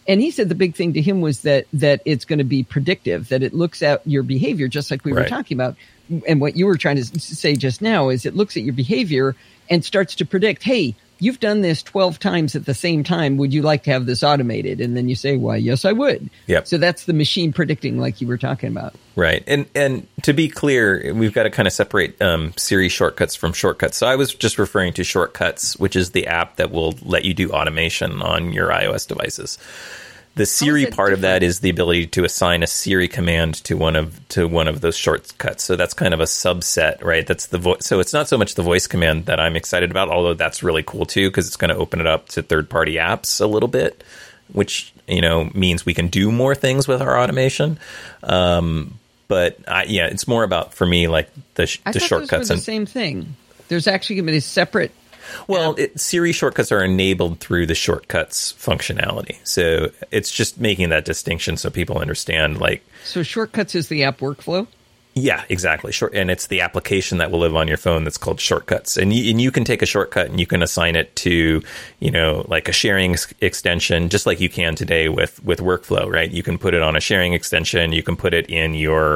And he said the big thing to him was that it's going to be predictive, that it looks at your behavior, just like we were talking about. And what you were trying to say just now is it looks at your behavior and starts to predict, hey, you've done this 12 times at the same time. Would you like to have this automated? And then you say, why, yes, I would. Yep. So that's the machine predicting like you were talking about. Right. And to be clear, we've got to kind of separate Siri shortcuts from shortcuts. So I was just referring to Shortcuts, which is the app that will let you do automation on your iOS devices. The Siri part of that is the ability to assign a Siri command to one of those shortcuts. So that's kind of a subset, right? That's the so it's not so much the voice command that I'm excited about, although that's really cool too, because it's going to open it up to third-party apps a little bit, which means we can do more things with our automation. But it's more about, for me, like the shortcuts. Those were the same thing. There's actually going to be a separate. Well, Siri shortcuts are enabled through the shortcuts functionality. So it's just making that distinction so people understand. So shortcuts is the app workflow? Yeah, exactly. And it's the application that will live on your phone that's called Shortcuts. And you can take a shortcut and you can assign it to, like a sharing extension, just like you can today with Workflow, right? You can put it on a sharing extension. You can put it in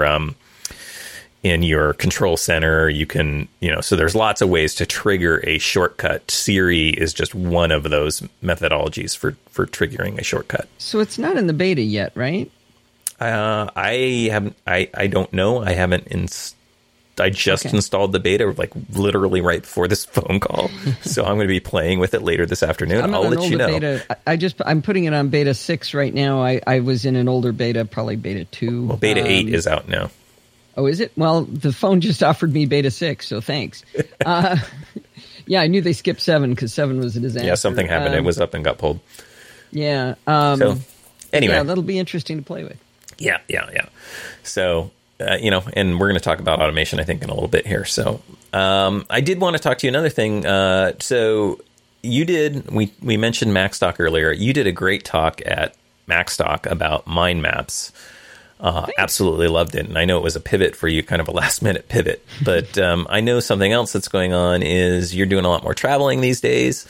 your control center. You can, so there's lots of ways to trigger a shortcut. Siri is just one of those methodologies for triggering a shortcut. So it's not in the beta yet, right? I don't know. I haven't I just installed the beta literally right before this phone call. So I'm going to be playing with it later this afternoon. I'll let you know. Beta. I'm putting it on beta 6 right now. I was in an older beta, probably beta 2. Well, beta 8 is out now. Oh, is it? Well, the phone just offered me beta 6, so thanks. Yeah, I knew they skipped 7 because 7 was a disaster. Yeah, something happened. It was up and got pulled. Yeah. So anyway. Yeah, that'll be interesting to play with. Yeah. So, and we're going to talk about automation, I think, in a little bit here. So I did want to talk to you another thing. So we mentioned MacStock earlier. You did a great talk at MacStock about mind maps. Absolutely loved it. And I know it was a pivot for you, kind of a last minute pivot. But I know something else that's going on is you're doing a lot more traveling these days.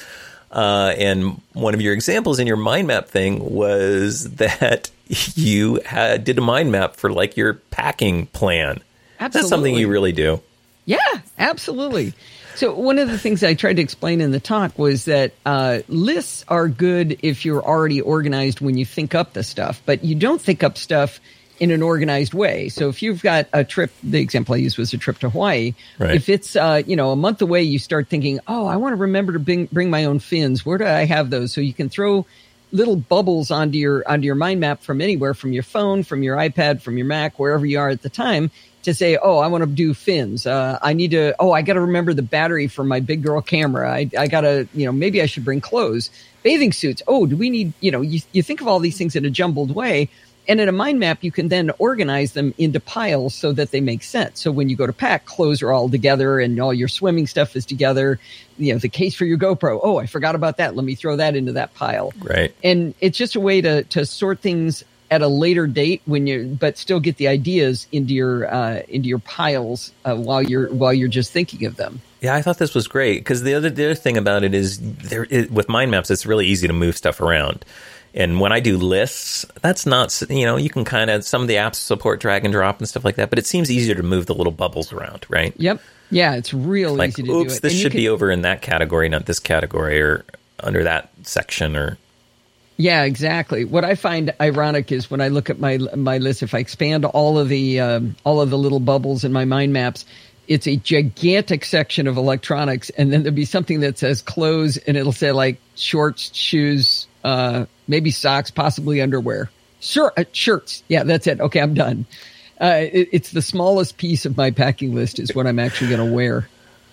And one of your examples in your mind map thing was that you did a mind map for your packing plan. Absolutely. That's something you really do. Yeah, absolutely. So one of the things I tried to explain in the talk was that lists are good if you're already organized when you think up the stuff, but you don't think up stuff in an organized way. So if you've got a trip, the example I used was a trip to Hawaii. Right. If it's, a month away, you start thinking, oh, I want to remember to bring my own fins. Where do I have those? So you can throw little bubbles onto your mind map from anywhere, from your phone, from your iPad, from your Mac, wherever you are at the time, to say, oh, I want to do fins. I got to remember the battery for my big girl camera. I got to, maybe I should bring clothes, bathing suits. Oh, do we need, you think of all these things in a jumbled way. And in a mind map, you can then organize them into piles so that they make sense. So when you go to pack, clothes are all together and all your swimming stuff is together. The case for your GoPro. Oh, I forgot about that. Let me throw that into that pile. Right. And it's just a way to sort things at a later date but still get the ideas into your piles while you're just thinking of them. Yeah, I thought this was great because the other thing about it is with mind maps, it's really easy to move stuff around. And when I do lists, that's not, you can kind of, some of the apps support drag and drop and stuff like that, but it seems easier to move the little bubbles around, right? Yep. Yeah, it's real easy to do it. Oops, this should be over in that category, not this category, or under that section, or... Yeah, exactly. What I find ironic is when I look at my list, if I expand all of the little bubbles in my mind maps, it's a gigantic section of electronics, and then there'll be something that says clothes, and it'll say shorts, shoes, maybe socks, possibly underwear. Sure, shirts. Yeah, that's it. Okay, I'm done. It's the smallest piece of my packing list is what I'm actually going to wear.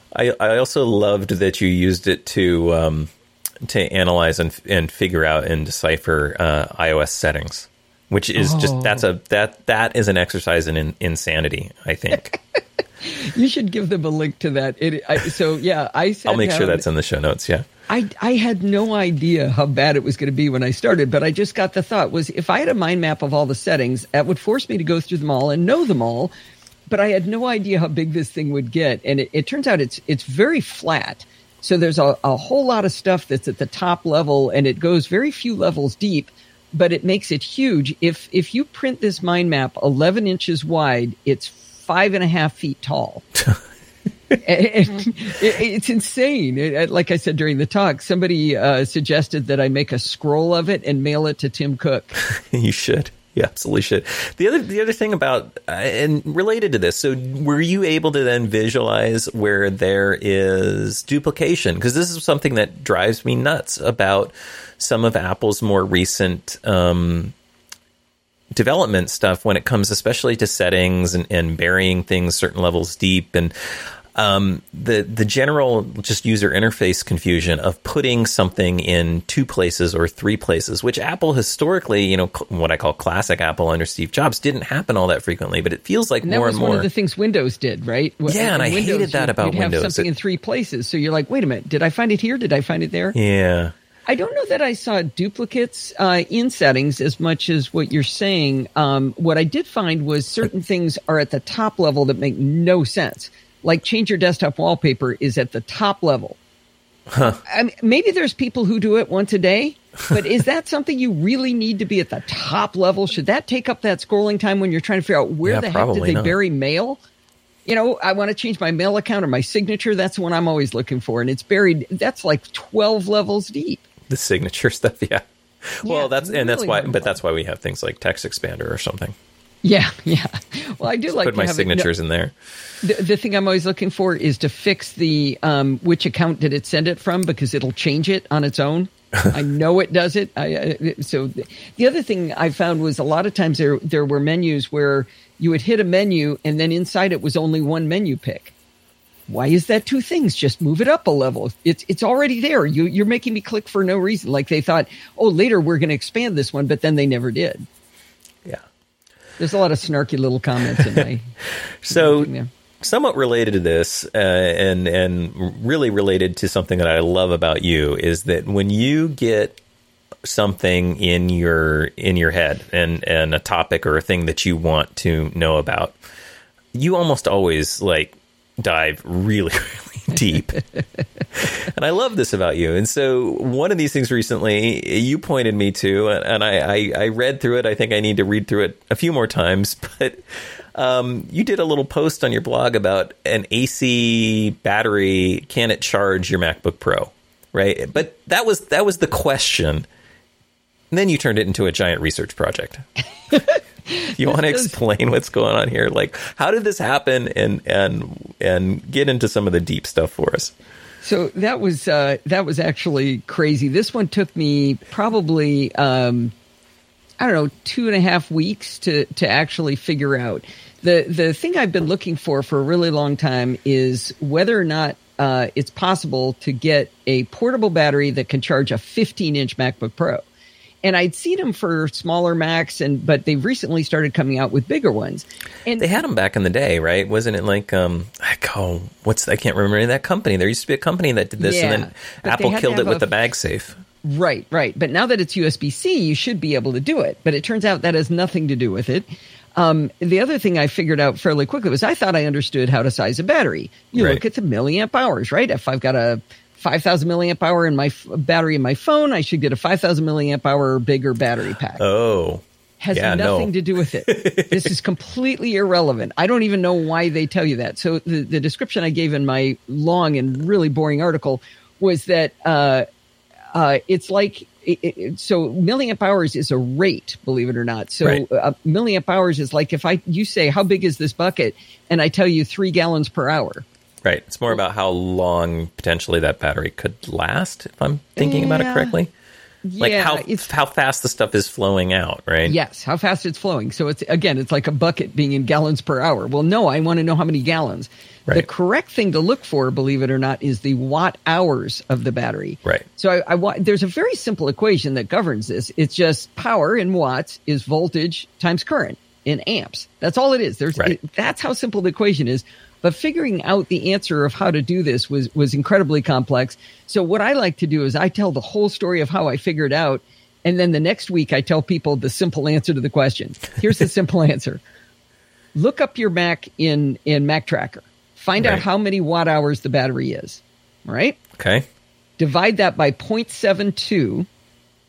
I also loved that you used it to analyze and figure out and decipher iOS settings, which is just that is an exercise in insanity, I think. You should give them a link to that. I'll make sure that's in the show notes. Yeah. I had no idea how bad it was going to be when I started, but I just got the thought was if I had a mind map of all the settings, that would force me to go through them all and know them all. But I had no idea how big this thing would get. And it turns out it's very flat. So there's a whole lot of stuff that's at the top level and it goes very few levels deep. but it makes it huge. If you print this mind map 11 inches wide, it's 5.5 feet tall. It's insane. Like I said during the talk, somebody suggested that I make a scroll of it and mail it to Tim Cook. You should. You absolutely should. The other thing about and related to this, so were you able to then visualize where there is duplication? Because this is something that drives me nuts about some of Apple's more recent development stuff when it comes especially to settings and burying things certain levels deep, and the general just user interface confusion of putting something in 2 places or 3 places, which Apple historically, what I call classic Apple under Steve Jobs, didn't happen all that frequently, but it feels like more and more. That was one of the things Windows did, right? Yeah, and I hated that about Windows. You'd have something in 3 places, so you're like, wait a minute, did I find it here? Did I find it there? Yeah. I don't know that I saw duplicates in settings as much as what you're saying. What I did find was certain things are at the top level that make no sense. Like change your desktop wallpaper is at the top level. Huh. I mean, maybe there's people who do it once a day, but is that something you really need to be at the top level? Should that take up that scrolling time when you're trying to figure out where the heck did they bury mail? I want to change my mail account or my signature. That's the one I'm always looking for. And it's buried. That's like 12 levels deep. The signature stuff. Yeah. Well, that's really why we have things like Text Expander or something. Yeah. Well, I do like put my signatures in there. The thing I'm always looking for is to fix the which account did it send it from, because it'll change it on its own. I know it does it. So the other thing I found was a lot of times there were menus where you would hit a menu and then inside it was only one menu pick. Why is that 2 things? Just move it up a level. It's already there. You're making me click for no reason. Like they thought, later we're going to expand this one, but then they never did. Yeah. There's a lot of snarky little comments in my. So, somewhat related to this, and really related to something that I love about you, is that when you get something in your head and a topic or a thing that you want to know about, you almost always dive really, really deep. And I love this about you. And so one of these things recently you pointed me to, and I read through it. I think I need to read through it a few more times, but you did a little post on your blog about an AC battery. Can it charge your MacBook Pro? Right. But that was the question. And then you turned it into a giant research project. You want to explain what's going on here? How did this happen, and get into some of the deep stuff for us? So that was actually crazy. This one took me probably, 2.5 weeks to actually figure out. The thing I've been looking for a really long time is whether or not it's possible to get a portable battery that can charge a 15-inch MacBook Pro. And I'd seen them for smaller Macs, but they've recently started coming out with bigger ones. And they had them back in the day, right? Wasn't it I can't remember that company. There used to be a company that did this, and then Apple killed it with the MagSafe. Right. But now that it's USB-C, you should be able to do it. But it turns out that has nothing to do with it. The other thing I figured out fairly quickly was I thought I understood how to size a battery. You look at the milliamp hours, right? If I've got a 5,000 milliamp hour in my battery in my phone, I should get a 5,000 milliamp hour bigger battery pack. Oh, has nothing to do with it. This is completely irrelevant. I don't even know why they tell you that. So the description I gave in my long and really boring article was that it's like so milliamp hours is a rate, believe it or not. So milliamp hours is like if you say how big is this bucket, and I tell you 3 gallons per hour. Right. It's more about how long potentially that battery could last, if I'm thinking about it correctly. How fast the stuff is flowing out, right? Yes, how fast it's flowing. So it's like a bucket being in gallons per hour. Well, no, I want to know how many gallons. Right. The correct thing to look for, believe it or not, is the watt hours of the battery. Right. So there's a very simple equation that governs this. It's just power in watts is voltage times current in amps. That's all it is. That's how simple the equation is. But figuring out the answer of how to do this was incredibly complex. So what I like to do is I tell the whole story of how I figured out, and then the next week I tell people the simple answer to the question. Here's the simple answer. Look up your Mac in Mac Tracker. Find out how many watt hours the battery is. All right? Okay. Divide that by 0.72,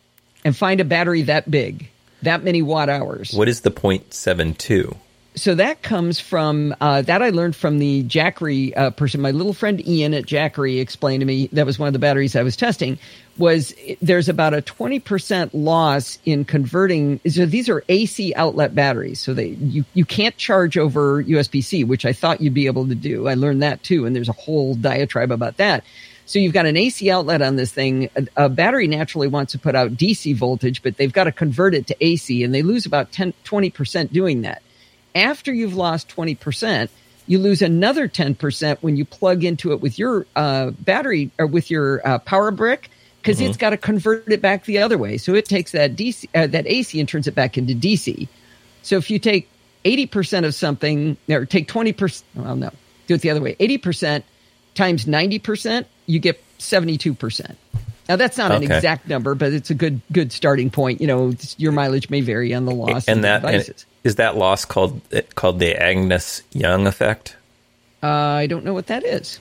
and find a battery that big, that many watt hours. What is the 0.72? So that comes from, that I learned from the Jackery person. My little friend Ian at Jackery explained to me, that was one of the batteries I was testing, was there's about a 20% loss in converting. So these are AC outlet batteries. So you can't charge over USB-C, which I thought you'd be able to do. I learned that too. And there's a whole diatribe about that. So you've got an AC outlet on this thing. A battery naturally wants to put out DC voltage, but they've got to convert it to AC, and they lose about 20% doing that. After you've lost 20%, you lose another 10% when you plug into it with your battery or with your power brick, because it's got to convert it back the other way. So it takes that DC, that AC, and turns it back into DC. So if you take 80% of something, or take 20%, well, no, do it the other way. 80% times 90%, you get 72%. Now, that's not an exact number, but it's a good starting point. You know, your mileage may vary on the loss and the devices. Is that loss called the Agnes Young effect? I don't know what that is.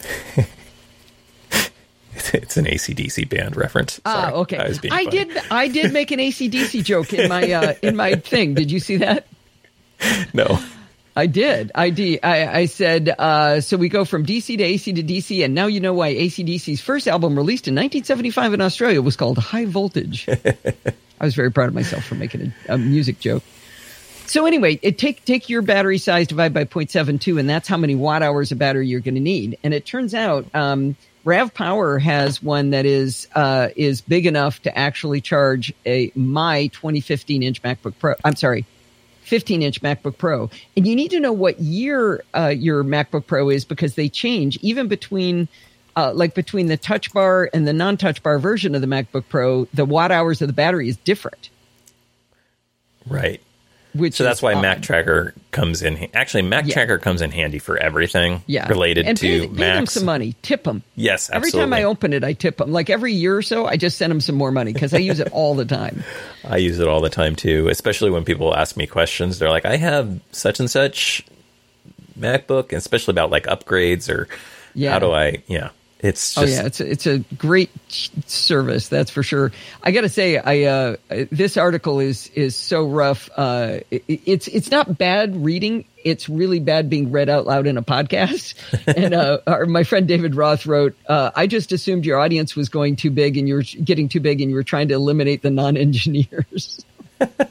It's an AC/DC band reference. Sorry, okay. I did make an AC/DC joke in my thing. Did you see that? No. I did. I said, so we go from DC to AC to DC, and now you know why AC/DC's first album, released in 1975 in Australia, was called High Voltage. I was very proud of myself for making a music joke. So anyway, take your battery size, divide by 0.72, and that's how many watt hours of battery you're going to need. And it turns out Rav Power has one that is big enough to actually charge my 2015-inch MacBook Pro. I'm sorry, 15-inch MacBook Pro. And you need to know what year your MacBook Pro is, because they change even between between the Touch Bar and the non-Touch Bar version of the MacBook Pro. The watt hours of the battery is different. Right. So that's why Mac Tracker comes in. Actually, Mac Tracker comes in handy for everything related and to Macs. Pay them some money. Tip them. Yes, absolutely. Every time I open it, I tip them. Like every year or so, I just send them some more money because I use it all the time. I use it all the time, too, especially when people ask me questions. They're like, I have such and such MacBook, especially about like upgrades or how do I, It's just, it's a great service, that's for sure. I got to say, this article is so rough. It's not bad reading. It's really bad being read out loud in a podcast. And my friend David Roth wrote, "I just assumed your audience was going too big, and you're getting too big, and you were trying to eliminate the non-engineers." But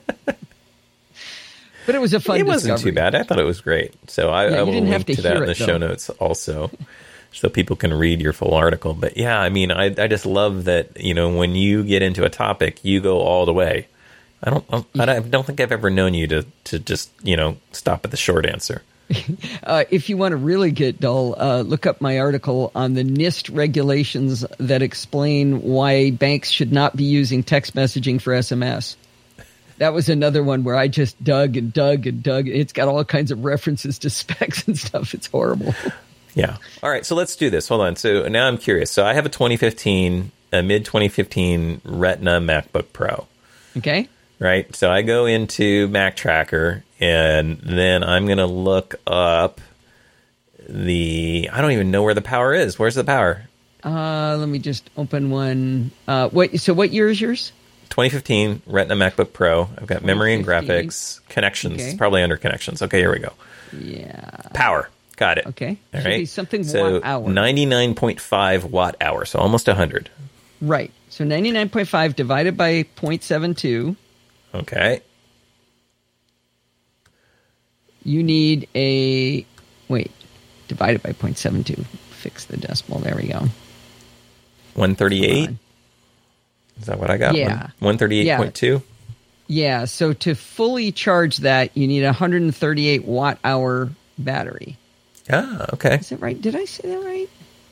it was a fun. It wasn't discovery. too bad. I thought it was great. So I will link to that in the show notes also. So people can read your full article. But yeah, I mean, I just love that, when you get into a topic, you go all the way. I don't think I've ever known you to just, stop at the short answer. If you want to really get dull, look up my article on the NIST regulations that explain why banks should not be using text messaging for SMS. That was another one where I just dug and dug and dug. It's got all kinds of references to specs and stuff. It's horrible. Yeah. All right. So let's do this. Hold on. So now I'm curious. So I have a mid 2015 Retina MacBook Pro. Okay. Right. So I go into Mac Tracker, and then I'm going to look up I don't even know where the power is. Where's the power? Let me just open one. So what year is yours? 2015 Retina MacBook Pro. I've got memory and graphics, connections. Okay. It's probably under connections. Okay, here we go. Yeah. Power. Got it. Okay. All Should right. be something so watt hour. 99.5 watt hour, so almost 100. Right. So 99.5 divided by 0.72. Okay. You need divided by 0.72. Fix the decimal. There we go. 138? Is that what I got? Yeah. 138.2? Yeah. So to fully charge that, you need a 138 watt hour battery. Ah, okay. Is that right? Did I say that right?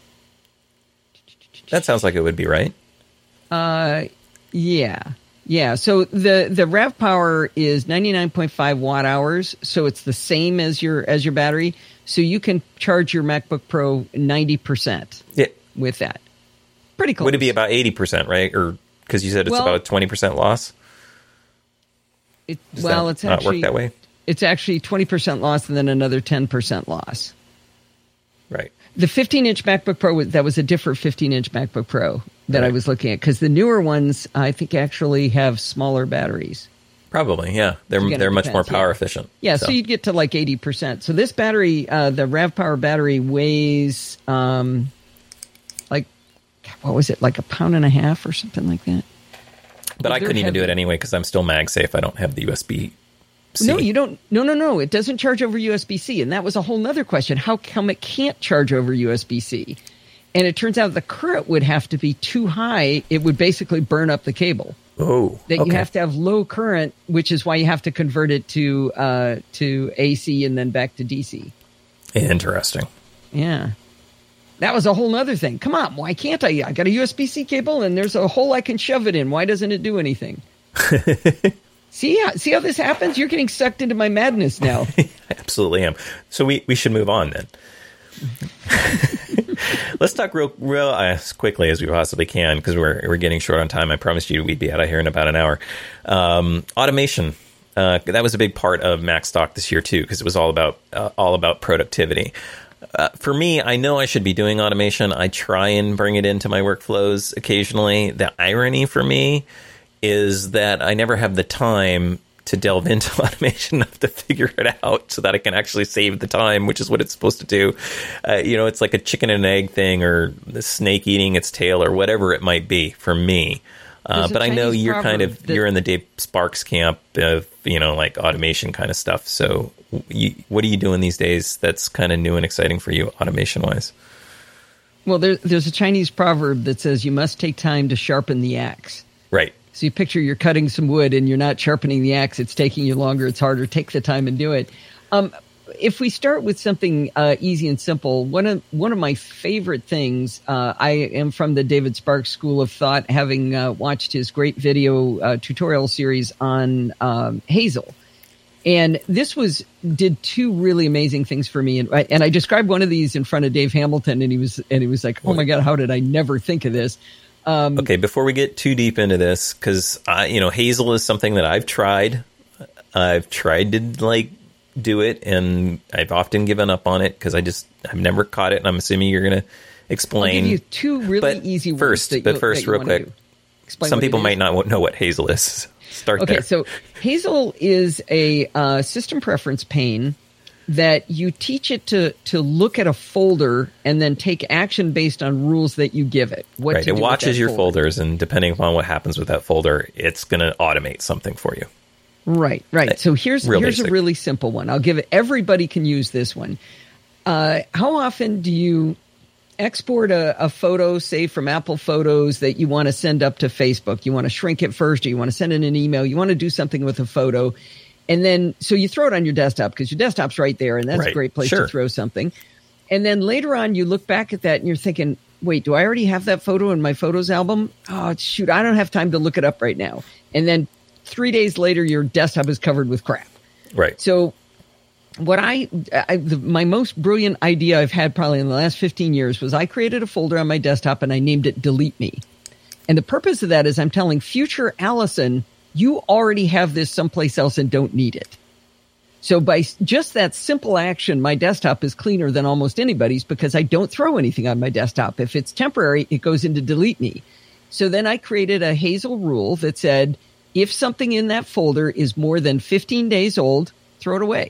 That sounds like it would be right. Yeah. Yeah. So the Rav Power is 99.5 watt hours, so it's the same as your battery. So you can charge your MacBook Pro 90% with that. Pretty close. Would it be about 80%, right? Or because you said it's about 20% loss? It's not actually work that way? It's actually 20% loss and then another 10% loss. Right. The 15-inch MacBook Pro, that was a different 15-inch MacBook Pro. that I was looking at, because the newer ones, I think, actually have smaller batteries. Probably, yeah. They're much more power efficient. Yeah, so you'd get to like 80%. So this battery, the RAV-Power battery weighs like, what was it, like 1.5 pounds or something like that? But I couldn't even do it anyway because I'm still MagSafe. I don't have the USB-C. No, you don't. No. It doesn't charge over USB-C. And that was a whole nother question. How come it can't charge over USB-C? And it turns out the current would have to be too high. It would basically burn up the cable. Oh, that you have to have low current, which is why you have to convert it to AC and then back to DC. Interesting. Yeah. That was a whole other thing. Come on, why can't I? I got a USB-C cable and there's a hole I can shove it in. Why doesn't it do anything? See how this happens? You're getting sucked into my madness now. I absolutely am. So we should move on then. Let's talk real as quickly as we possibly can, because we're getting short on time. I promised you we'd be out of here in about an hour. Automation. That was a big part of MacStock this year too, because it was all about productivity. For me, I know I should be doing automation. I try and bring it into my workflows occasionally. The irony for me is that I never have the time to delve into automation enough to figure it out so that I can actually save the time, which is what it's supposed to do. It's like a chicken and egg thing, or the snake eating its tail, or whatever it might be for me. But I know you're you're in the Dave Sparks camp of, like automation kind of stuff. So what are you doing these days that's kind of new and exciting for you automation wise? Well, there's a Chinese proverb that says you must take time to sharpen the axe. Right. So you picture you're cutting some wood and you're not sharpening the axe. It's taking you longer. It's harder. Take the time and do it. If we start with something easy and simple, one of my favorite things, I am from the David Sparks School of Thought, having watched his great video tutorial series on Hazel. And this did two really amazing things for me. And I described one of these in front of Dave Hamilton, and he was like, "Oh my God, how did I never think of this?" Okay, before we get too deep into this, because Hazel is something that I've tried. I've tried to do it, and I've often given up on it because I've never caught it. And I'm assuming you're going to explain. I'll give you two really easy words. First, real quick, some people might not know what Hazel is. Start there. Okay, so Hazel is a system preference pane that you teach it to look at a folder and then take action based on rules that you give it. Right, it watches your folders, and depending upon what happens with that folder, it's going to automate something for you. Right. So here's a really simple one. I'll give it. Everybody can use this one. How often do you export a photo, say from Apple Photos, that you want to send up to Facebook? You want to shrink it first, or you want to send it an email? You want to do something with a photo. And then, so you throw it on your desktop because your desktop's right there, and that's a great place to throw something. And then later on, you look back at that and you're thinking, wait, do I already have that photo in my photos album? Oh, shoot, I don't have time to look it up right now. And then 3 days later, your desktop is covered with crap. Right. So what my most brilliant idea I've had probably in the last 15 years was I created a folder on my desktop and I named it Delete Me. And the purpose of that is I'm telling future Allison, you already have this someplace else and don't need it. So by just that simple action, my desktop is cleaner than almost anybody's because I don't throw anything on my desktop. If it's temporary, it goes into Delete Me. So then I created a Hazel rule that said, if something in that folder is more than 15 days old, throw it away.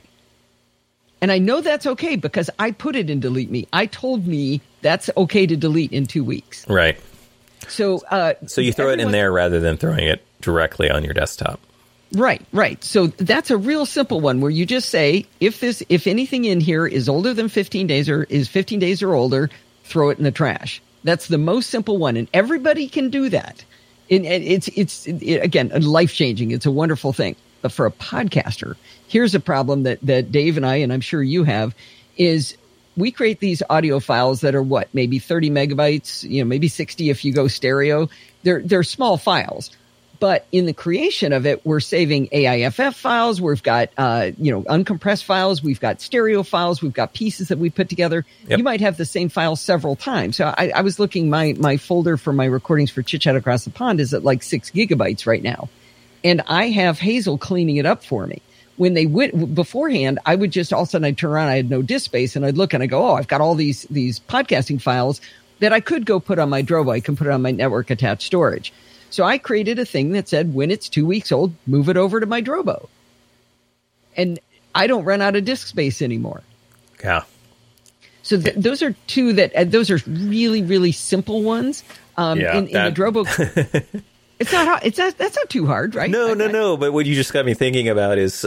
And I know that's okay because I put it in Delete Me. I told me that's okay to delete in 2 weeks. Right. So you throw it in there rather than throwing it directly on your desktop. Right. So that's a real simple one where you just say, if anything in here is older than 15 days or is 15 days or older, throw it in the trash. That's the most simple one. And everybody can do that. And it's again, life-changing. It's a wonderful thing. But for a podcaster, here's a problem that Dave and I, and I'm sure you have, is we create these audio files that are maybe 30 megabytes, maybe 60 if you go stereo. They're small files. But in the creation of it, we're saving AIFF files. We've got, uncompressed files. We've got stereo files. We've got pieces that we put together. Yep. You might have the same file several times. So I was looking, my folder for my recordings for Chit Chat Across the Pond is at like 6 gigabytes right now. And I have Hazel cleaning it up for me. When they went beforehand, I would just all of a sudden I'd turn around, I had no disk space, and I'd look and I go, oh, I've got all these podcasting files. that I could go put on my Drobo. I can put it on my network attached storage. So I created a thing that said, when it's 2 weeks old, move it over to my Drobo. And I don't run out of disk space anymore. Yeah. So those are two those are really, really simple ones. In the Drobo, it's not hard. That's not too hard, right? No. But what you just got me thinking about is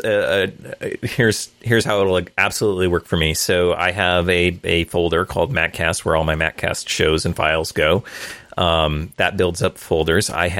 here's how it'll absolutely work for me. So I have a folder called MacCast where all my MacCast shows and files go. That builds up folders. I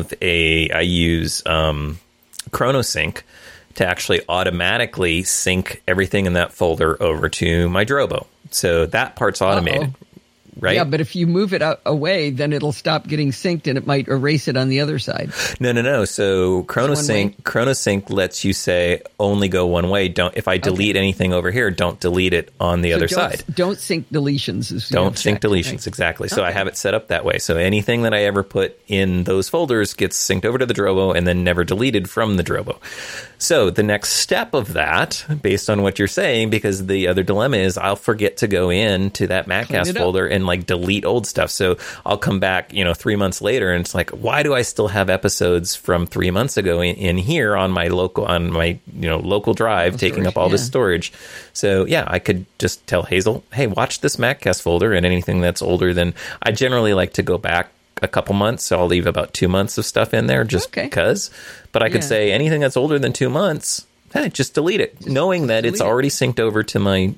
use ChronoSync to actually automatically sync everything in that folder over to my Drobo. So that part's automated. Right? Yeah, but if you move it away, then it'll stop getting synced and it might erase it on the other side. No. So ChronoSync lets you say only go one way. If I delete anything over here, don't delete it on the other side. Don't sync deletions. Don't sync deletions, right? Exactly. So I have it set up that way. So anything that I ever put in those folders gets synced over to the Drobo and then never deleted from the Drobo. So the next step of that, based on what you're saying, because the other dilemma is I'll forget to go into that MacCast folder and like delete old stuff. So I'll come back, 3 months later, and it's like, why do I still have episodes from 3 months ago in here on my local drive, taking up all this storage? So yeah, I could just tell Hazel, hey, watch this MacCast folder, and anything that's older than, I generally like to go back a couple months, so I'll leave about 2 months of stuff in there just because. But I could say anything that's older than 2 months, just delete it, knowing that it's already synced over to my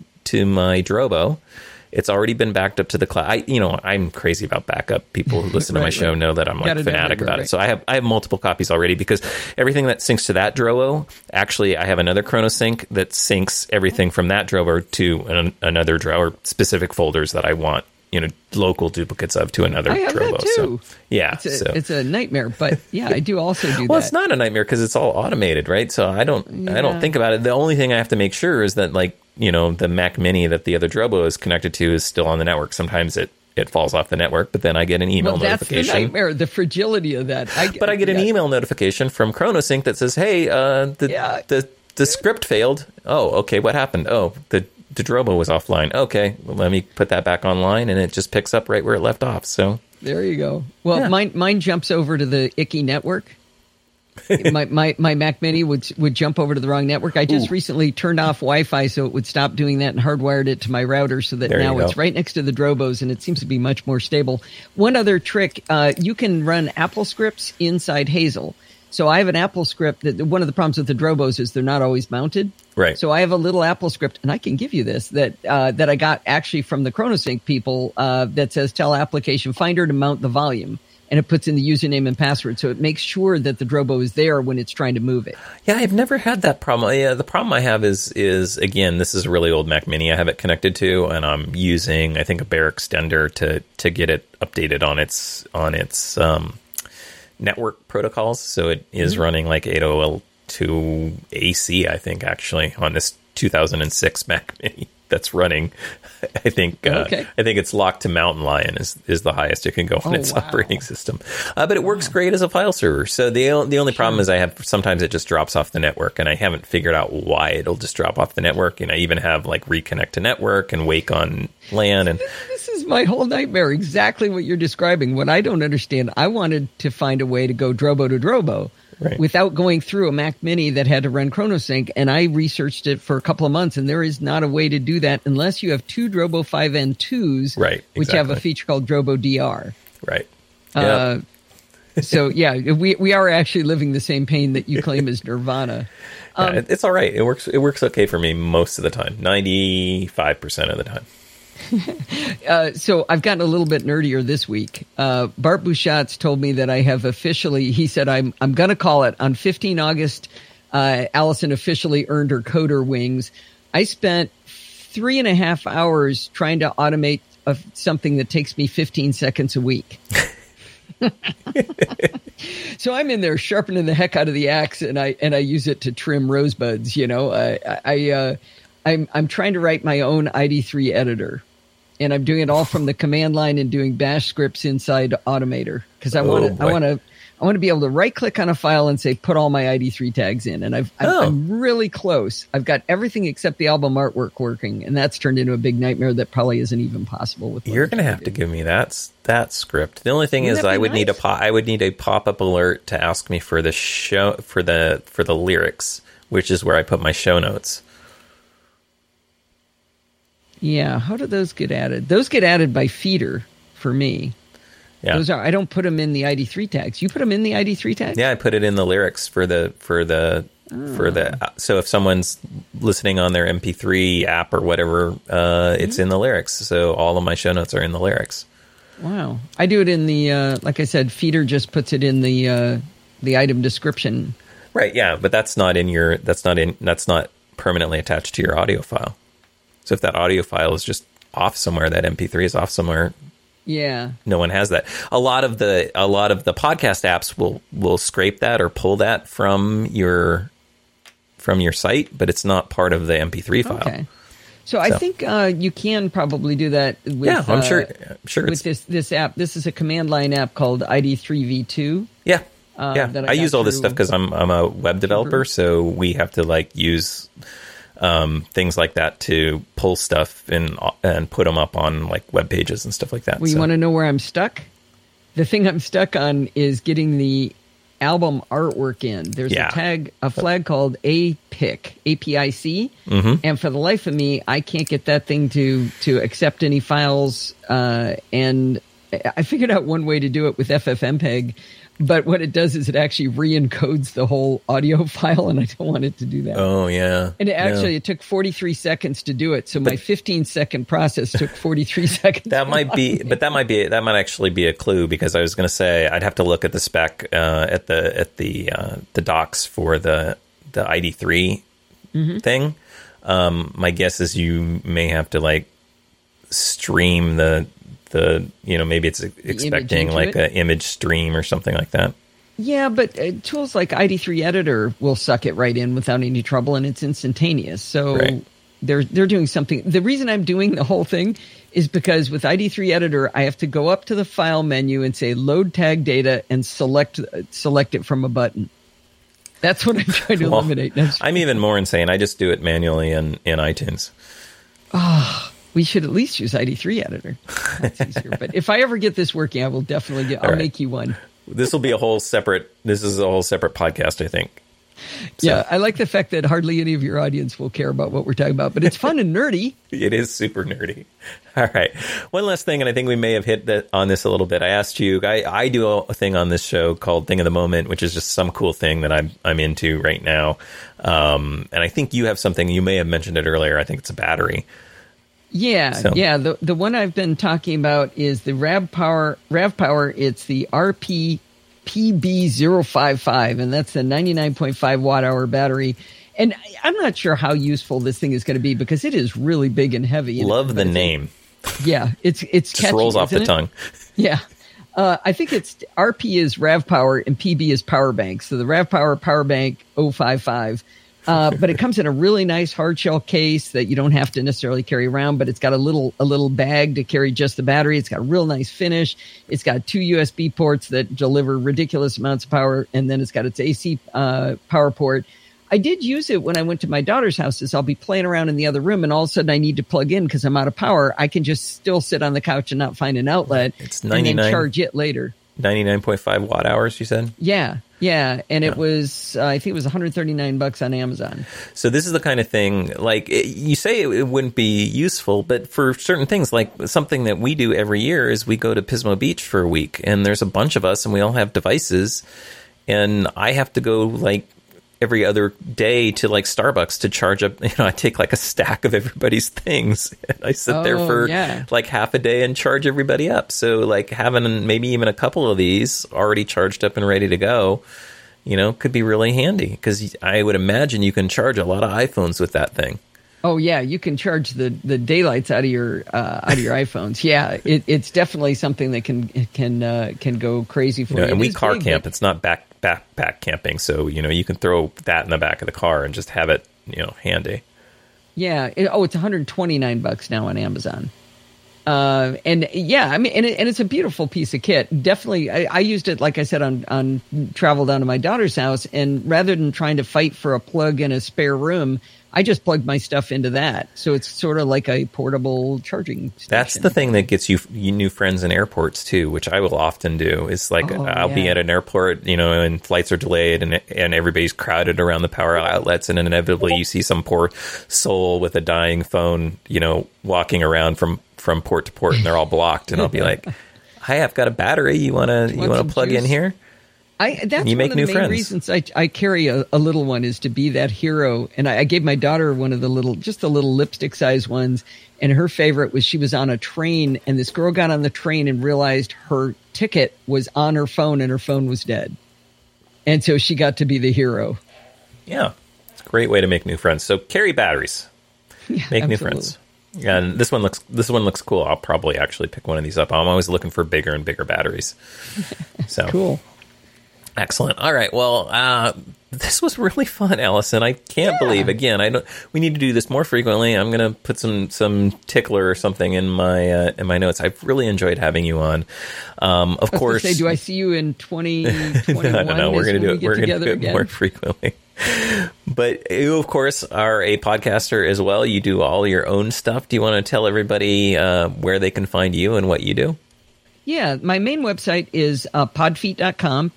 Drobo. It's already been backed up to the cloud. I'm crazy about backup. People who listen to my show know that I'm like fanatic about it. So I have multiple copies already, because everything that syncs to that Drobo, actually I have another ChronoSync that syncs everything from that Drobo to another Drobo, specific folders that I want, local duplicates of to another I have Drobo. That too. So, yeah. It's a nightmare, but yeah, I do also do that. Well, it's not a nightmare because it's all automated, right? So I don't think about it. The only thing I have to make sure is that, like, the Mac Mini that the other Drobo is connected to is still on the network. Sometimes it falls off the network, but then I get an email notification. That's the nightmare, the fragility of that. I get an email notification from ChronoSync that says, hey, the script failed. Oh, okay, what happened? Oh, the Drobo was offline. Okay, well, let me put that back online, and it just picks up right where it left off. So there you go. Well, mine jumps over to the icky network. my Mac Mini would jump over to the wrong network. I just recently turned off Wi-Fi so it would stop doing that and hardwired it to my router so that now it's right next to the Drobos, and it seems to be much more stable. One other trick, you can run Apple scripts inside Hazel. So I have an Apple script that one of the problems with the Drobos is they're not always mounted. Right. So I have a little Apple script, and I can give you this that I got actually from the ChronoSync people that says tell Application Finder to mount the volume, and it puts in the username and password, so it makes sure that the Drobo is there when it's trying to move it. Yeah, I've never had that problem. Yeah, the problem I have is again, this is a really old Mac Mini I have it connected to, and I'm using, I think, a Bear extender to get it updated on its network protocols. So it is running like 802 AC, I think, actually, on this 2006 Mac Mini that's running. I think it's locked to Mountain Lion is the highest it can go on its operating system. But it works great as a file server. So the only problem is I have sometimes it just drops off the network, and I haven't figured out why it'll just drop off the network. And I even have like reconnect to network and wake on LAN. And this is my whole nightmare. Exactly what you're describing. What I don't understand, I wanted to find a way to go Drobo to Drobo. Right. Without going through a Mac Mini that had to run ChronoSync, and I researched it for a couple of months, and there is not a way to do that unless you have two Drobo 5N2s, which have a feature called Drobo DR. Right. So yeah, we are actually living the same pain that you claim is Nirvana. It's all right. It works okay for me most of the time, 95% of the time. So I've gotten a little bit nerdier this week. Bart Buchatz told me that I have officially, he said, I'm going to call it on 15 August. Allison officially earned her coder wings. I spent 3.5 hours trying to automate something that takes me 15 seconds a week. So I'm in there sharpening the heck out of the axe, and I use it to trim rosebuds. I'm trying to write my own ID3 editor. And I'm doing it all from the command line and doing bash scripts inside Automator because I want to I want to be able to right click on a file and say, put all my ID3 tags in. And I'm really close. I've got everything except the album artwork working. And that's turned into a big nightmare that probably isn't even possible with. You're going to have to give me that script. The only thing is I would need a pop-up alert to ask me for the show, for the lyrics, which is where I put my show notes. Yeah. How do those get added? Those get added by feeder for me. Yeah. Those are. I don't put them in the ID3 tags. You put them in the ID3 tags? Yeah, I put it in the lyrics for the. So if someone's listening on their MP3 app or whatever, it's in the lyrics. So all of my show notes are in the lyrics. Wow. I do it in the. Like I said, feeder just puts it in the item description. Right. Yeah, but that's not permanently attached to your audio file. So if that audio file is just off somewhere, that MP3 is off somewhere. Yeah. No one has that. A lot of the podcast apps will scrape that or pull that from your site, but it's not part of the MP3 file. Okay. So I think you can probably do that with I'm sure with this app. This is a command line app called ID3V2. Yeah. Yeah. I use all this stuff because I'm a web developer, so we have to use things like that to pull stuff and put them up on web pages and stuff like that. Well, you want to know where I'm stuck? The thing I'm stuck on is getting the album artwork in. There's a flag called APIC, APIC, and for the life of me, I can't get that thing to accept any files. And I figured out one way to do it with FFmpeg. But what it does is it actually re-encodes the whole audio file, and I don't want it to do that. Oh, yeah. And it took 43 seconds to do it. So my 15-second process took 43 seconds. That might actually be a clue, because I was going to say I'd have to look at the spec at the docs for the ID3 thing. My guess is you may have to stream the maybe it's expecting an image stream or something like that. Yeah, but tools like ID3 Editor will suck it right in without any trouble, and it's instantaneous. So they're doing something. The reason I'm doing the whole thing is because with ID3 Editor, I have to go up to the file menu and say load tag data and select it from a button. That's what I'm trying to eliminate. I'm even more insane. I just do it manually in iTunes. We should at least use ID3 Editor. That's easier. But if I ever get this working, I will definitely I'll make you one. This is a whole separate podcast, I think. So. Yeah, I like the fact that hardly any of your audience will care about what we're talking about, but it's fun and nerdy. It is super nerdy. All right. One last thing, and I think we may have hit on this a little bit. I asked you, I do a thing on this show called Thing of the Moment, which is just some cool thing that I'm into right now. And I think you have something, you may have mentioned it earlier. I think it's a battery. Yeah. The one I've been talking about is the RAV Power. It's the RPPB055, and that's a 99.5 watt hour battery. And I'm not sure how useful this thing is going to be because it is really big and heavy. Love the name. Yeah, it's catchy. Just rolls off the tongue. Yeah. I think it's RP is RAV Power and PB is Power Bank. So the RAV Power Bank 055. But it comes in a really nice hard shell case that you don't have to necessarily carry around, but it's got a little bag to carry just the battery. It's got a real nice finish. It's got 2 USB ports that deliver ridiculous amounts of power, and then it's got its AC power port. I did use it when I went to my daughter's house. I'll be playing around in the other room, and all of a sudden I need to plug in because I'm out of power. I can just still sit on the couch and not find an outlet. It's and then charge it later. 99.5 watt hours, you said? Yeah. And it was, I think it was $139 on Amazon. So this is the kind of thing, you say it wouldn't be useful, but for certain things, like something that we do every year is we go to Pismo Beach for a week, and there's a bunch of us, and we all have devices, and I have to go, every other day to Starbucks to charge up. I take a stack of everybody's things, and I sit there for half a day and charge everybody up. So having maybe even a couple of these already charged up and ready to go, could be really handy, because I would imagine you can charge a lot of iPhones with that thing. Oh yeah, you can charge the daylights out of your iPhones. Yeah, it's definitely something that can go crazy for you. And we car camp. It's not backpack camping, so you can throw that in the back of the car and just have it handy. Yeah. It's $129 now on Amazon. And yeah, I mean, and it's a beautiful piece of kit. Definitely, I used it, like I said, on travel down to my daughter's house, and rather than trying to fight for a plug in a spare room, I just plugged my stuff into that. So it's sort of like a portable charging station. That's the thing that gets you new friends in airports too, which I will often do. Is like I'll be at an airport, and flights are delayed and everybody's crowded around the power outlets, and inevitably you see some poor soul with a dying phone, walking around from port to port, and they're all blocked, and I'll be like, "Hi, I've got a battery. You want to plug in here?" That's you make one of the new main friends. reasons I carry a little one, is to be that hero. And I gave my daughter one of the little lipstick size ones. And her favorite was, she was on a train, and this girl got on the train and realized her ticket was on her phone and her phone was dead. And so she got to be the hero. Yeah. It's a great way to make new friends. So carry batteries. Yeah, Make new absolutely. friends. And this one looks cool. I'll probably actually pick one of these up. I'm always looking for bigger and bigger batteries. So Cool. Excellent. All right. Well, this was really fun, Allison. I can't believe, again, we need to do this more frequently. I'm going to put some tickler or something in my notes. I've really enjoyed having you on. Of course. Do I see you in 2021? No. We're going to do it. We're going to do it again? more frequently. But you, of course, are a podcaster as well. You do all your own stuff. Do you want to tell everybody where they can find you and what you do? Yeah, my main website is podfeet.com,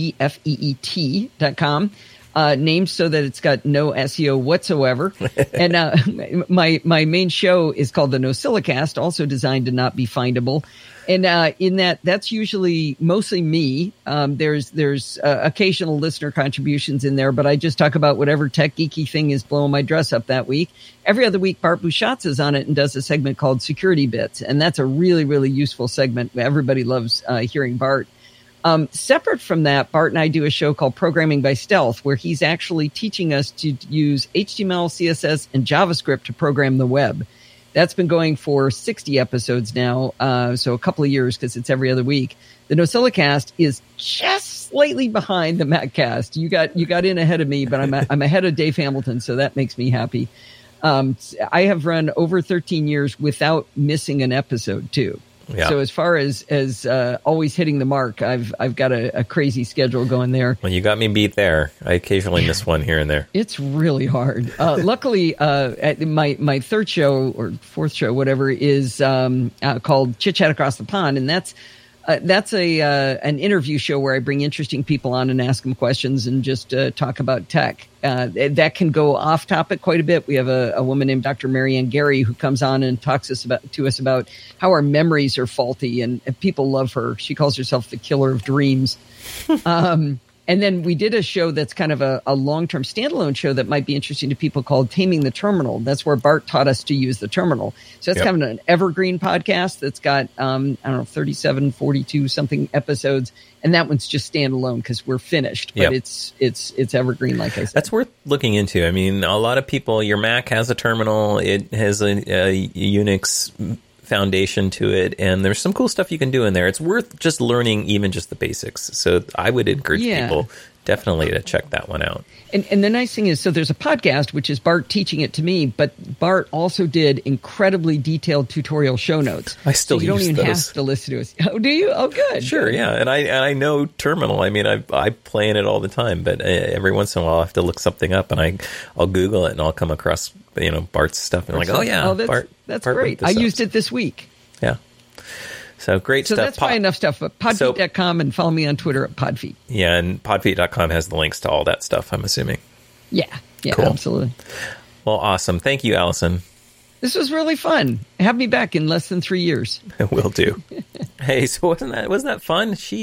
podfeet.com, named so that it's got no SEO whatsoever. And my main show is called the NosillaCast, also designed to not be findable. And in that's usually mostly me. There's occasional listener contributions in there, but I just talk about whatever tech geeky thing is blowing my dress up that week. Every other week, Bart Busschots is on it and does a segment called Security Bits, and that's a really, really useful segment. Everybody loves hearing Bart. Separate from that, Bart and I do a show called Programming by Stealth, where he's actually teaching us to use HTML, CSS, and JavaScript to program the web. That's been going for 60 episodes now, so a couple of years, because it's every other week. The NosillaCast is just slightly behind the MacCast. You got in ahead of me, but I'm ahead of Dave Hamilton, so that makes me happy. I have run over 13 years without missing an episode too. Yeah. So as far as always hitting the mark, I've got a crazy schedule going there. Well, you got me beat there. I occasionally miss one here and there. It's really hard. Luckily, my third show or fourth show, whatever, is called Chit Chat Across the Pond, and that's an interview show where I bring interesting people on and ask them questions and just talk about tech. That can go off topic quite a bit. We have a woman named Dr. Marianne Gary who comes on and talks to us about how our memories are faulty, and people love her. She calls herself the killer of dreams. And then we did a show that's kind of a long-term standalone show that might be interesting to people called Taming the Terminal. That's where Bart taught us to use the terminal. So that's kind of an evergreen podcast that's got, 37, 42 something episodes. And that one's just standalone because we're finished. But it's evergreen, like I said. That's worth looking into. I mean, a lot of people, your Mac has a terminal. It has a Unix foundation to it, and there's some cool stuff you can do in there. It's worth just learning even just the basics. So I would encourage people definitely to check that one out. And the nice thing is, so there's a podcast, which is Bart teaching it to me, but Bart also did incredibly detailed tutorial show notes. I still so you use don't even those. have to listen to us. Oh, do you? Oh, good. Sure, good. yeah. And I know Terminal. I mean, I play in it all the time, but every once in a while I have to look something up, and I'll Google it, and I'll come across Bart's stuff, and I'm like, oh yeah, that's Bart great. I used it this week. Yeah. So great stuff. So that's probably enough stuff. Podfeet.com, and follow me on Twitter at Podfeet. Yeah, and podfeet.com has the links to all that stuff, I'm assuming. Yeah, Cool. Absolutely. Well, awesome. Thank you, Allison. This was really fun. Have me back in less than 3 years. Will do. Hey, so wasn't that fun? She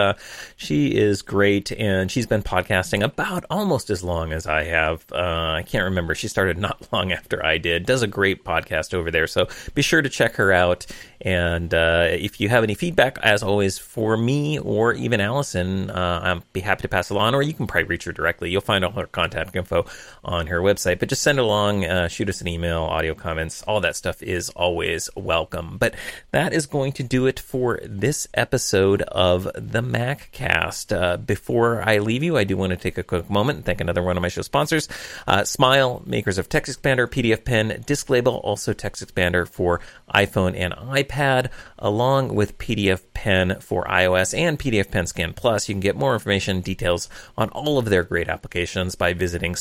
is great, and she's been podcasting about almost as long as I have. I can't remember. She started not long after I did. Does a great podcast over there, so be sure to check her out. And if you have any feedback, as always, for me or even Allison, I'll be happy to pass it along, or you can probably reach her directly. You'll find all her contact info on her website, but just send it along, shoot us an email, audio comments, all that stuff is always welcome. But that is going to do it for for this episode of the MacCast. Before I leave you, I do want to take a quick moment and thank another one of my show sponsors, Smile, makers of TextExpander, PDF Pen, Disk Label, also TextExpander for iPhone and iPad, along with PDF Pen for iOS and PDF Pen Scan Plus. You can get more information, details on all of their great applications by visiting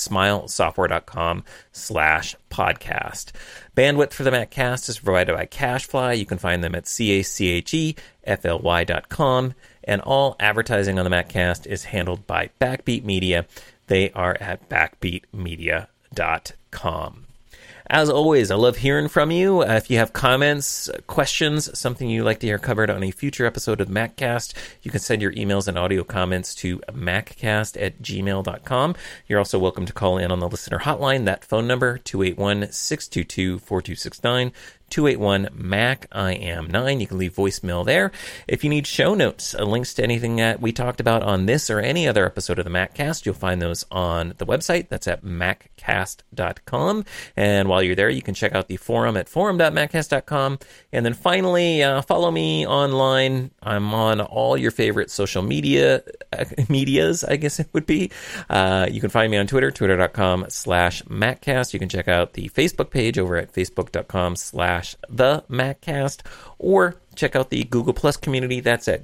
smilesoftware.com/podcast. Bandwidth for the MacCast is provided by CacheFly. You can find them at CacheFly.com. And all advertising on the MacCast is handled by Backbeat Media. They are at backbeatmedia.com. As always, I love hearing from you. If you have comments, questions, something you'd like to hear covered on a future episode of MacCast, you can send your emails and audio comments to maccast@gmail.com. You're also welcome to call in on the listener hotline. That phone number, 281-622-4269. 281-MAC-I-AM-9. You can leave voicemail there. If you need show notes, links to anything that we talked about on this or any other episode of the MacCast, you'll find those on the website. That's at maccast.com. And while you're there, you can check out the forum at forum.maccast.com. And then finally, follow me online. I'm on all your favorite social medias, I guess it would be. You can find me on Twitter, twitter.com/MacCast. You can check out the Facebook page over at facebook.com/the MacCast, or check out the Google Plus community. That's at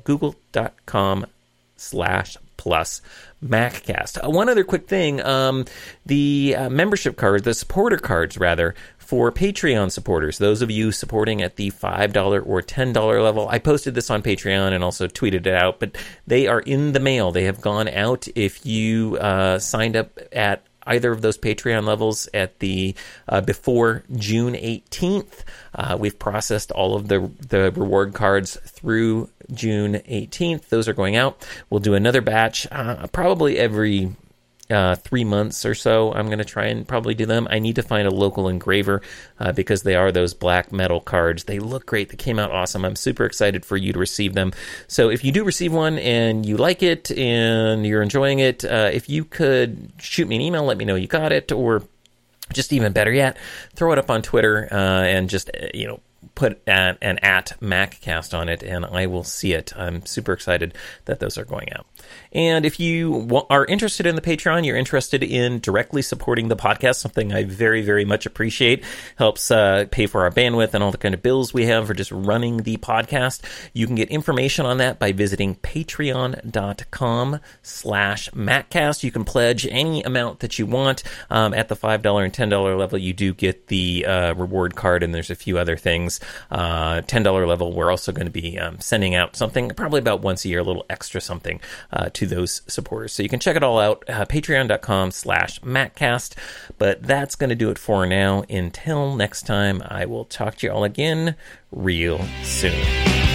google.com/plus MacCast. One other quick thing, the membership card, the supporter cards rather, for Patreon supporters, those of you supporting at the $5 or $10 level. I posted this on Patreon and also tweeted it out, but they are in the mail. They have gone out. If you signed up at either of those Patreon levels at the before June 18th. We've processed all of the reward cards through June 18th. Those are going out. We'll do another batch probably every 3 months or so. I'm going to try and probably do them. I need to find a local engraver because they are those black metal cards. They look great. They came out awesome. I'm super excited for you to receive them. So if you do receive one and you like it and you're enjoying it, if you could shoot me an email, let me know you got it, or just even better yet, throw it up on Twitter and just, put an at MacCast on it, and I will see it. I'm super excited that those are going out. And if you are interested in the Patreon, you're interested in directly supporting the podcast, something I very, very much appreciate, helps pay for our bandwidth and all the kind of bills we have for just running the podcast. You can get information on that by visiting patreon.com/MacCast. You can pledge any amount that you want. At the $5 and $10 level, you do get the reward card, and there's a few other things. $10 level, we're also going to be sending out something probably about once a year, a little extra something to those supporters. So you can check it all out, patreon.com/MacCast. But that's going to do it for now. Until next time, I will talk to you all again real soon.